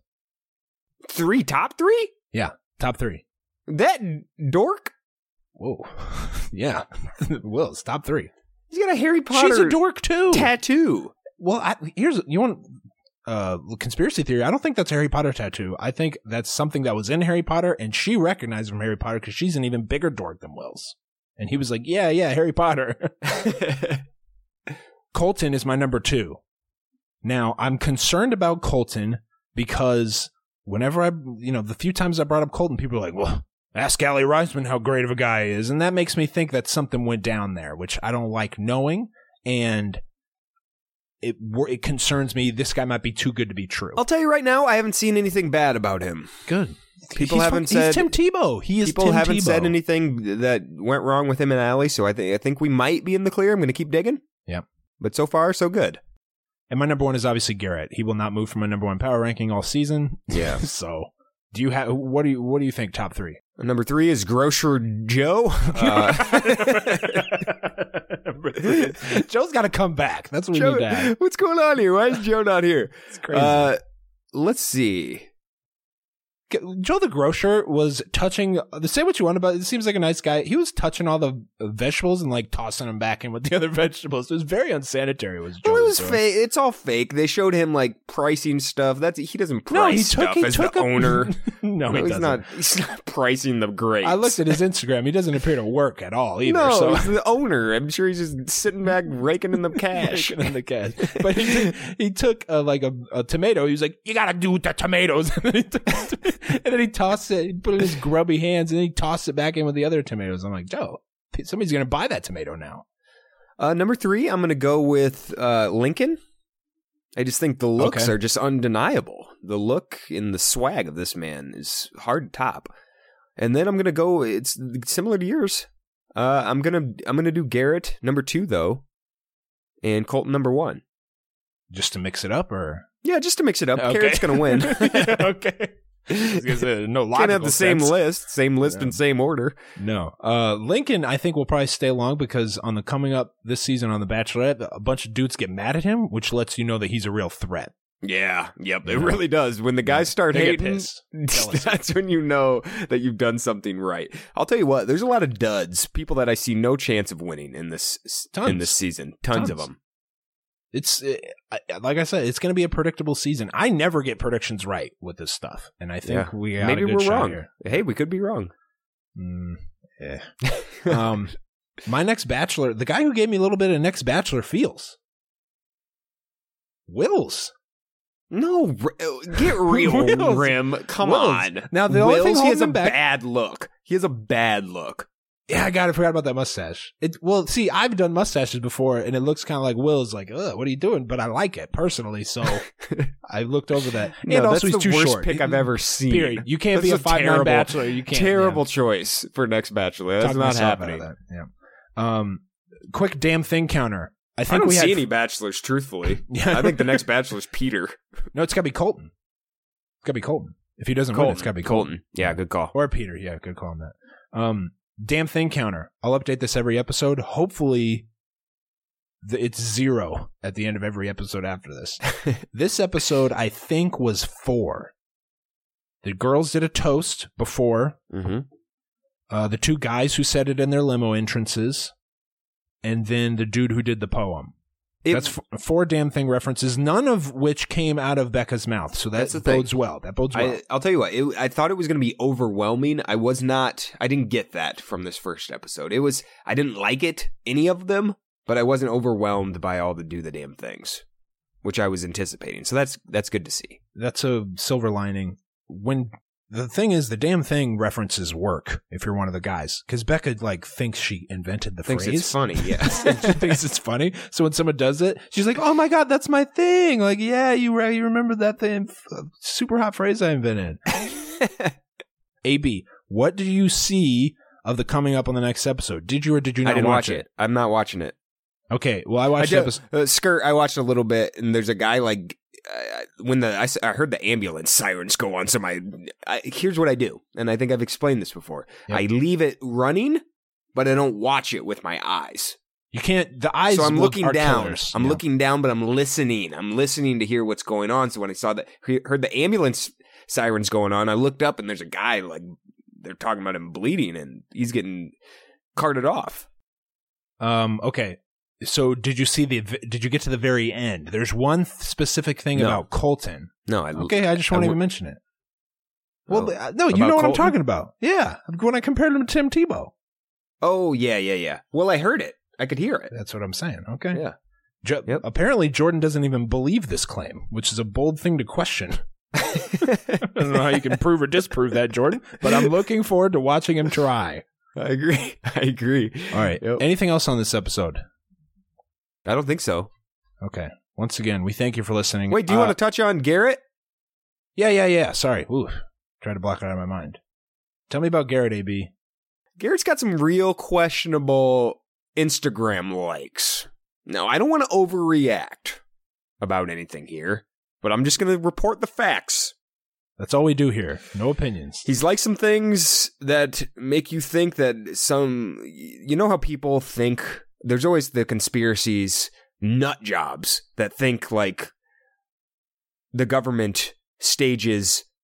Top 3? Yeah, top 3. That dork? Whoa. Yeah, Wills, top 3. He's got a Harry Potter She's a dork too. tattoo. Well, you want conspiracy theory? I don't think that's a Harry Potter tattoo. I think that's something that was in Harry Potter, and she recognized from Harry Potter because she's an even bigger dork than Wills. And he was like, "Yeah, Harry Potter." Colton is my number 2. Now, I'm concerned about Colton because whenever the few times I brought up Colton, people are like, "Well, ask Allie Reisman how great of a guy he is," and that makes me think that something went down there, which I don't like knowing, and it concerns me. This guy might be too good to be true. I'll tell you right now, I haven't seen anything bad about him. Good. People haven't said he's Tim Tebow. He is people Tim haven't Tebow. said anything that went wrong with him and Allie, so I think we might be in the clear. I'm going to keep digging. Yep. But so far, so good. And my number 1 is obviously Garrett. He will not move from my number 1 power ranking all season. Yeah. So, do you have what do you think top 3? Number 3 is Grocer Joe. Joe's got to come back. That's what we Joe, need to have. what's going on here? Why is Joe not here? It's crazy. Let's see. Joe the grocer was touching, say what you want about it, seems like a nice guy. He was touching all the vegetables and like tossing them back in with the other vegetables. It was very unsanitary. Well, it was fake. It's all fake. They showed him like pricing stuff. He doesn't price stuff as the owner. No, he doesn't. He's not pricing the grapes. I looked at his Instagram. He doesn't appear to work at all either. No, so. he's the owner. I'm sure he's just sitting back raking in the cash. But he took like a tomato. He was like, "You gotta do the tomatoes," and then he tossed it. He put it in his grubby hands, and then he tossed it back in with the other tomatoes. I'm like, Joe, somebody's gonna buy that tomato now. Number 3, I'm gonna go with Lincoln. I just think the looks are just undeniable. The look and the swag of this man is hard to top. And then I'm gonna go. It's similar to yours. I'm gonna do Garrett number 2 though, and Colton number 1. Just to mix it up, or just to mix it up. Okay. Garrett's gonna win. Okay. No logical Can't have the sense. same list in same order. No. Lincoln, I think, will probably stay long because on the coming up this season on The Bachelorette, a bunch of dudes get mad at him, which lets you know that he's a real threat. Yeah, yep, it really does. When the guys start hating, that's when you know that you've done something right. I'll tell you what, there's a lot of duds, people that I see no chance of winning in this season. Tons of them. It's like I said, it's going to be a predictable season. I never get predictions right with this stuff, and I think we got maybe a good we're shot wrong. here. Hey, we could be wrong. My next Bachelor, the guy who gave me a little bit of Next Bachelor feels, Wills. No, get real, Rim. Come on. Now the only thing he has a back, bad look. He has a bad look. Yeah, I forgot about that mustache. See, I've done mustaches before, and it looks kind of like Will's. Like, ugh, what are you doing? But I like it personally, so I looked over that. And also, he's too short. That's the worst pick I've ever seen. Period. You can't be a 5'9" Bachelor. You can't. Terrible choice for Next Bachelor. That's not happening. Yeah. Quick damn thing counter. I don't see any Bachelors, truthfully. I think the next Bachelor's Peter. No, it's got to be Colton. It's got to be Colton. If he doesn't win, it's got to be Colton. Yeah, good call. Or Peter. Yeah, good call on that. Damn thing counter. I'll update this every episode. Hopefully, it's 0 at the end of every episode after this. This episode, I think, was 4. The girls did a toast before. Mm-hmm. The 2 guys who said it in their limo entrances. And then the dude who did the poem. That's 4 damn thing references, none of which came out of Becca's mouth. So that bodes well. That bodes well. I'll tell you what. I thought it was going to be overwhelming. I didn't get that from this first episode. I didn't like it, any of them, but I wasn't overwhelmed by all the do the damn things, which I was anticipating. So that's good to see. That's a silver lining. When the thing is, the damn thing references work if you're one of the guys, because Becca thinks she invented the phrase. Thinks it's funny, yeah. She thinks it's funny. So when someone does it, she's like, "Oh my god, that's my thing!" Like, yeah, you remember that thing? Super hot phrase I invented. AB, what do you see of the coming up on the next episode? Did you or did you not? I didn't watch it. I'm not watching it. Okay, well, I watched Skirt. I watched a little bit, and there's a guy when I heard the ambulance sirens go on. So here's what I do, and I think I've explained this before. Yep. I leave it running, but I don't watch it with my eyes. You can't. The eyes. So I'm looking down. Killers. I'm looking down, but I'm listening. I'm listening to hear what's going on. So when I heard the ambulance sirens going on, I looked up, and there's a guy they're talking about him bleeding, and he's getting carted off. Okay. So did you get to the very end? There's one specific thing about Colton. No, I just won't even mention it. Well, no, you know what I'm talking about. Yeah, when I compared him to Tim Tebow. Oh, yeah. Well, I heard it. I could hear it. That's what I'm saying. Okay. Yeah. Yep. Apparently, Jordan doesn't even believe this claim, which is a bold thing to question. I don't know how you can prove or disprove that, Jordan, but I'm looking forward to watching him try. I agree. All right. Yep. Anything else on this episode? I don't think so. Okay. Once again, we thank you for listening. Wait, do you want to touch on Garrett? Yeah. Sorry. Ooh, try to block it out of my mind. Tell me about Garrett, AB. Garrett's got some real questionable Instagram likes. Now, I don't want to overreact about anything here, but I'm just going to report the facts. That's all we do here. No opinions. He's like some things that make you think that you know how people think. There's always the conspiracies, nut jobs that think the government stages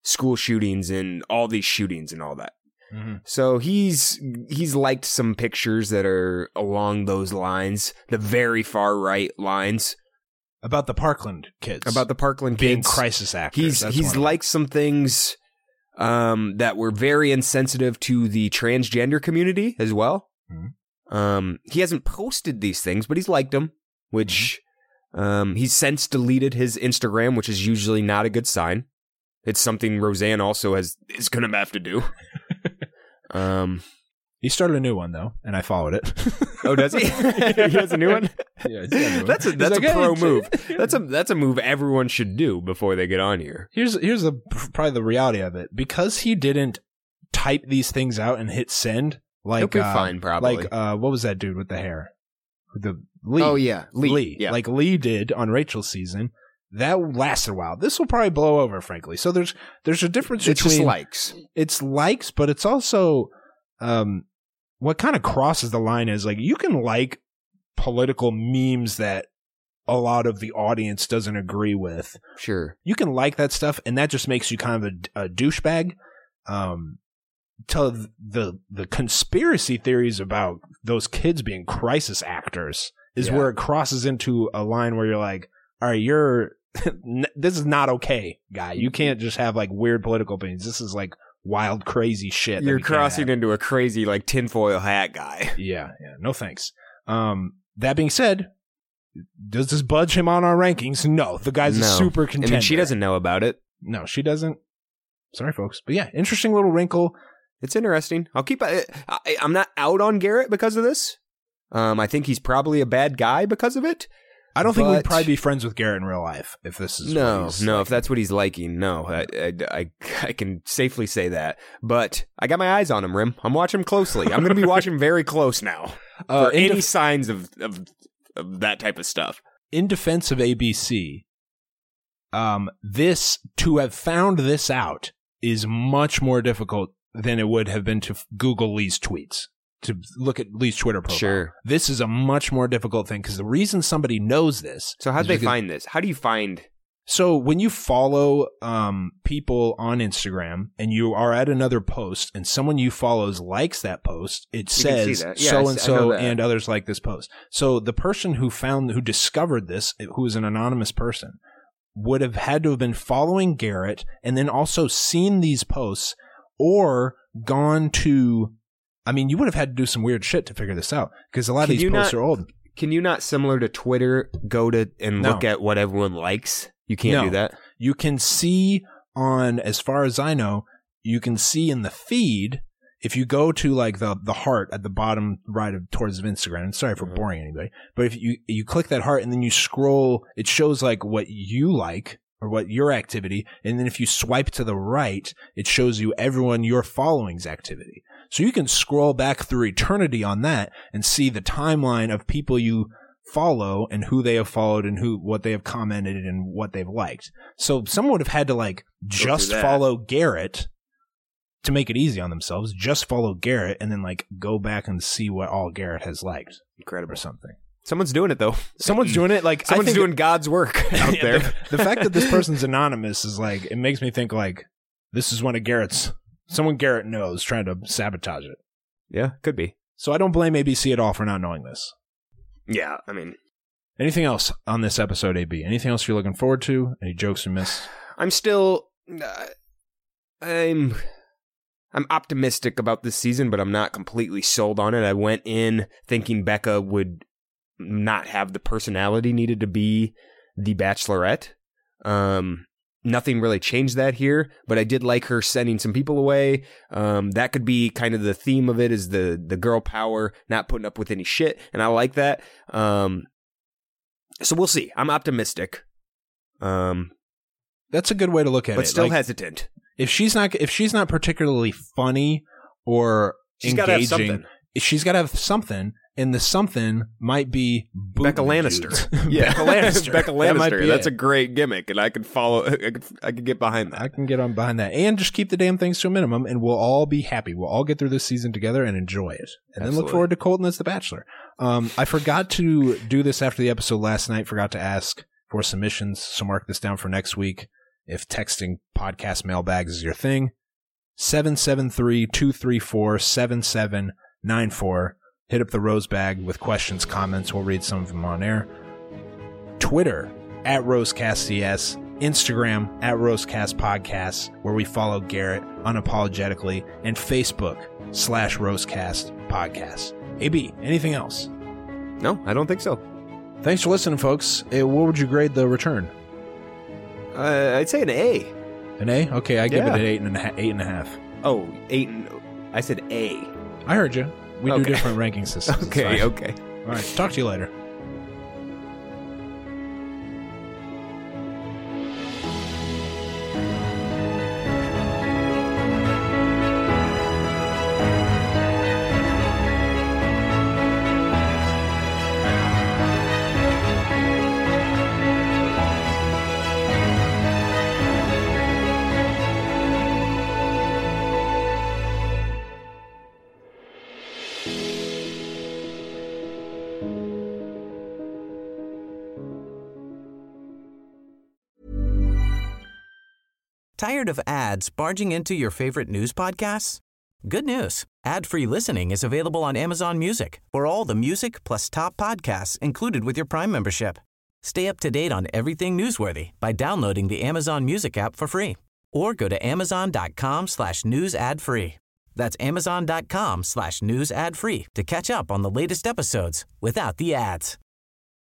school shootings and all these shootings and all that. Mm-hmm. So he's liked some pictures that are along those lines, the very far right lines. About the Parkland kids. About the Parkland being kids. crisis actors. He's liked some things that were very insensitive to the transgender community as well. Mm-hmm. He hasn't posted these things, but he's liked them, which he's since deleted his Instagram, which is usually not a good sign. It's something Roseanne also is going to have to do. He started a new one, though, and I followed it. Oh, does he? He has a new one? Yeah, he's got a new one. That's a pro move. That's a move everyone should do before they get on here. Here's probably the reality of it. Because he didn't type these things out and hit send, like He'll be fine, probably. Like what was that dude with the hair? Lee. Oh yeah, Lee. Yeah. Like Lee did on Rachel's season. That lasted a while. This will probably blow over, frankly. So there's a difference It's between just likes. It's likes, but it's also what kind of crosses the line is like you can like political memes that a lot of the audience doesn't agree with. Sure. You can like that stuff, and that just makes you kind of a douchebag. To the conspiracy theories about those kids being crisis actors is where it crosses into a line where you're like, all right, this is not okay, guy. You can't just have like weird political opinions. This is like wild, crazy shit. You're crossing into a crazy like tinfoil hat guy. Yeah. No thanks. That being said, does this budge him on our rankings? No. The guy's a super contender. I mean, she doesn't know about it. No, she doesn't. Sorry, folks. But yeah, interesting little wrinkle. It's interesting. I'm not out on Garrett because of this. I think he's probably a bad guy because of it. I don't think we'd probably be friends with Garrett in real life if this is no. If that's what he's liking, no. I can safely say that. But I got my eyes on him, Rim. I'm watching him closely. I'm going to be watching very close now for any signs of that type of stuff. In defense of ABC, to have found this out is much more difficult than it would have been to Google Lee's tweets, to look at Lee's Twitter profile. Sure. This is a much more difficult thing because the reason somebody knows this. So how'd they find this? How do you find? So when you follow people on Instagram and you are at another post and someone you follows likes that post, it says so-and-so and others like this post. So the person who discovered this, who is an anonymous person, would have had to have been following Garrett and then also seen these posts or gone to, I mean, you would have had to do some weird shit to figure this out because a lot of these posts are old. Can you not, similar to Twitter, go to and look at what everyone likes? You can't do that? You can see as far as I know, you can see in the feed, if you go to like the heart at the bottom right towards Instagram, and sorry for boring anybody, but if you click that heart and then you scroll, it shows like what you like or what your activity, and then if you swipe to the right, it shows you everyone you're following's activity. So you can scroll back through eternity on that and see the timeline of people you follow and who they have followed and what they have commented and what they've liked. So someone would have had to like just follow Garrett to make it easy on themselves, just follow Garrett and then like go back and see what all Garrett has liked. Incredible. Or something. Someone's doing it though. Someone's doing it. Like someone's doing God's work out there. The fact that this person's anonymous is like, it makes me think like this is one of someone Garrett knows trying to sabotage it. Yeah, could be. So I don't blame ABC at all for not knowing this. Yeah, I mean. Anything else on this episode, AB? Anything else you're looking forward to? Any jokes you missed? I'm still, I'm optimistic about this season, but I'm not completely sold on it. I went in thinking Becca would not have the personality needed to be the Bachelorette. Nothing really changed that here, but I did like her sending some people away. That could be kind of the theme of it, is the girl power, not putting up with any shit, and I like that. So we'll see. I'm optimistic. That's a good way to look at it. But still hesitant. If she's not particularly funny or engaging, she's got to have something. And the something might be Becca Lannister. Yeah, Becca Lannister. Becca Lannister. That's a great gimmick, and I could follow. I could get behind that. I can get on behind that, and just keep the damn things to a minimum, and we'll all be happy. We'll all get through this season together and enjoy it, and then look forward to Colton as the Bachelor. I forgot to do this after the episode last night. Forgot to ask for submissions, so mark this down for next week. if texting podcast mailbags is your thing. 773-234-7794. Hit up the Rose Bag with questions, comments. We'll read some of them on air. Twitter at RoseCastCS. Instagram at RoseCast Podcasts, where we follow Garrett unapologetically. And Facebook/RoseCast Podcasts. AB, anything else? No, I don't think so. Thanks for listening, folks. What would you grade the return? I'd say an A. An A? Okay, I give it an 8.5. Oh, 8. I said A. I heard you. We do different ranking systems. Okay. All right, talk to you later. Tired of ads barging into your favorite news podcasts? Good news. Ad-free listening is available on Amazon Music for all the music plus top podcasts included with your Prime membership. Stay up to date on everything newsworthy by downloading the Amazon Music app for free or go to amazon.com/news ad free. That's amazon.com/news ad free to catch up on the latest episodes without the ads.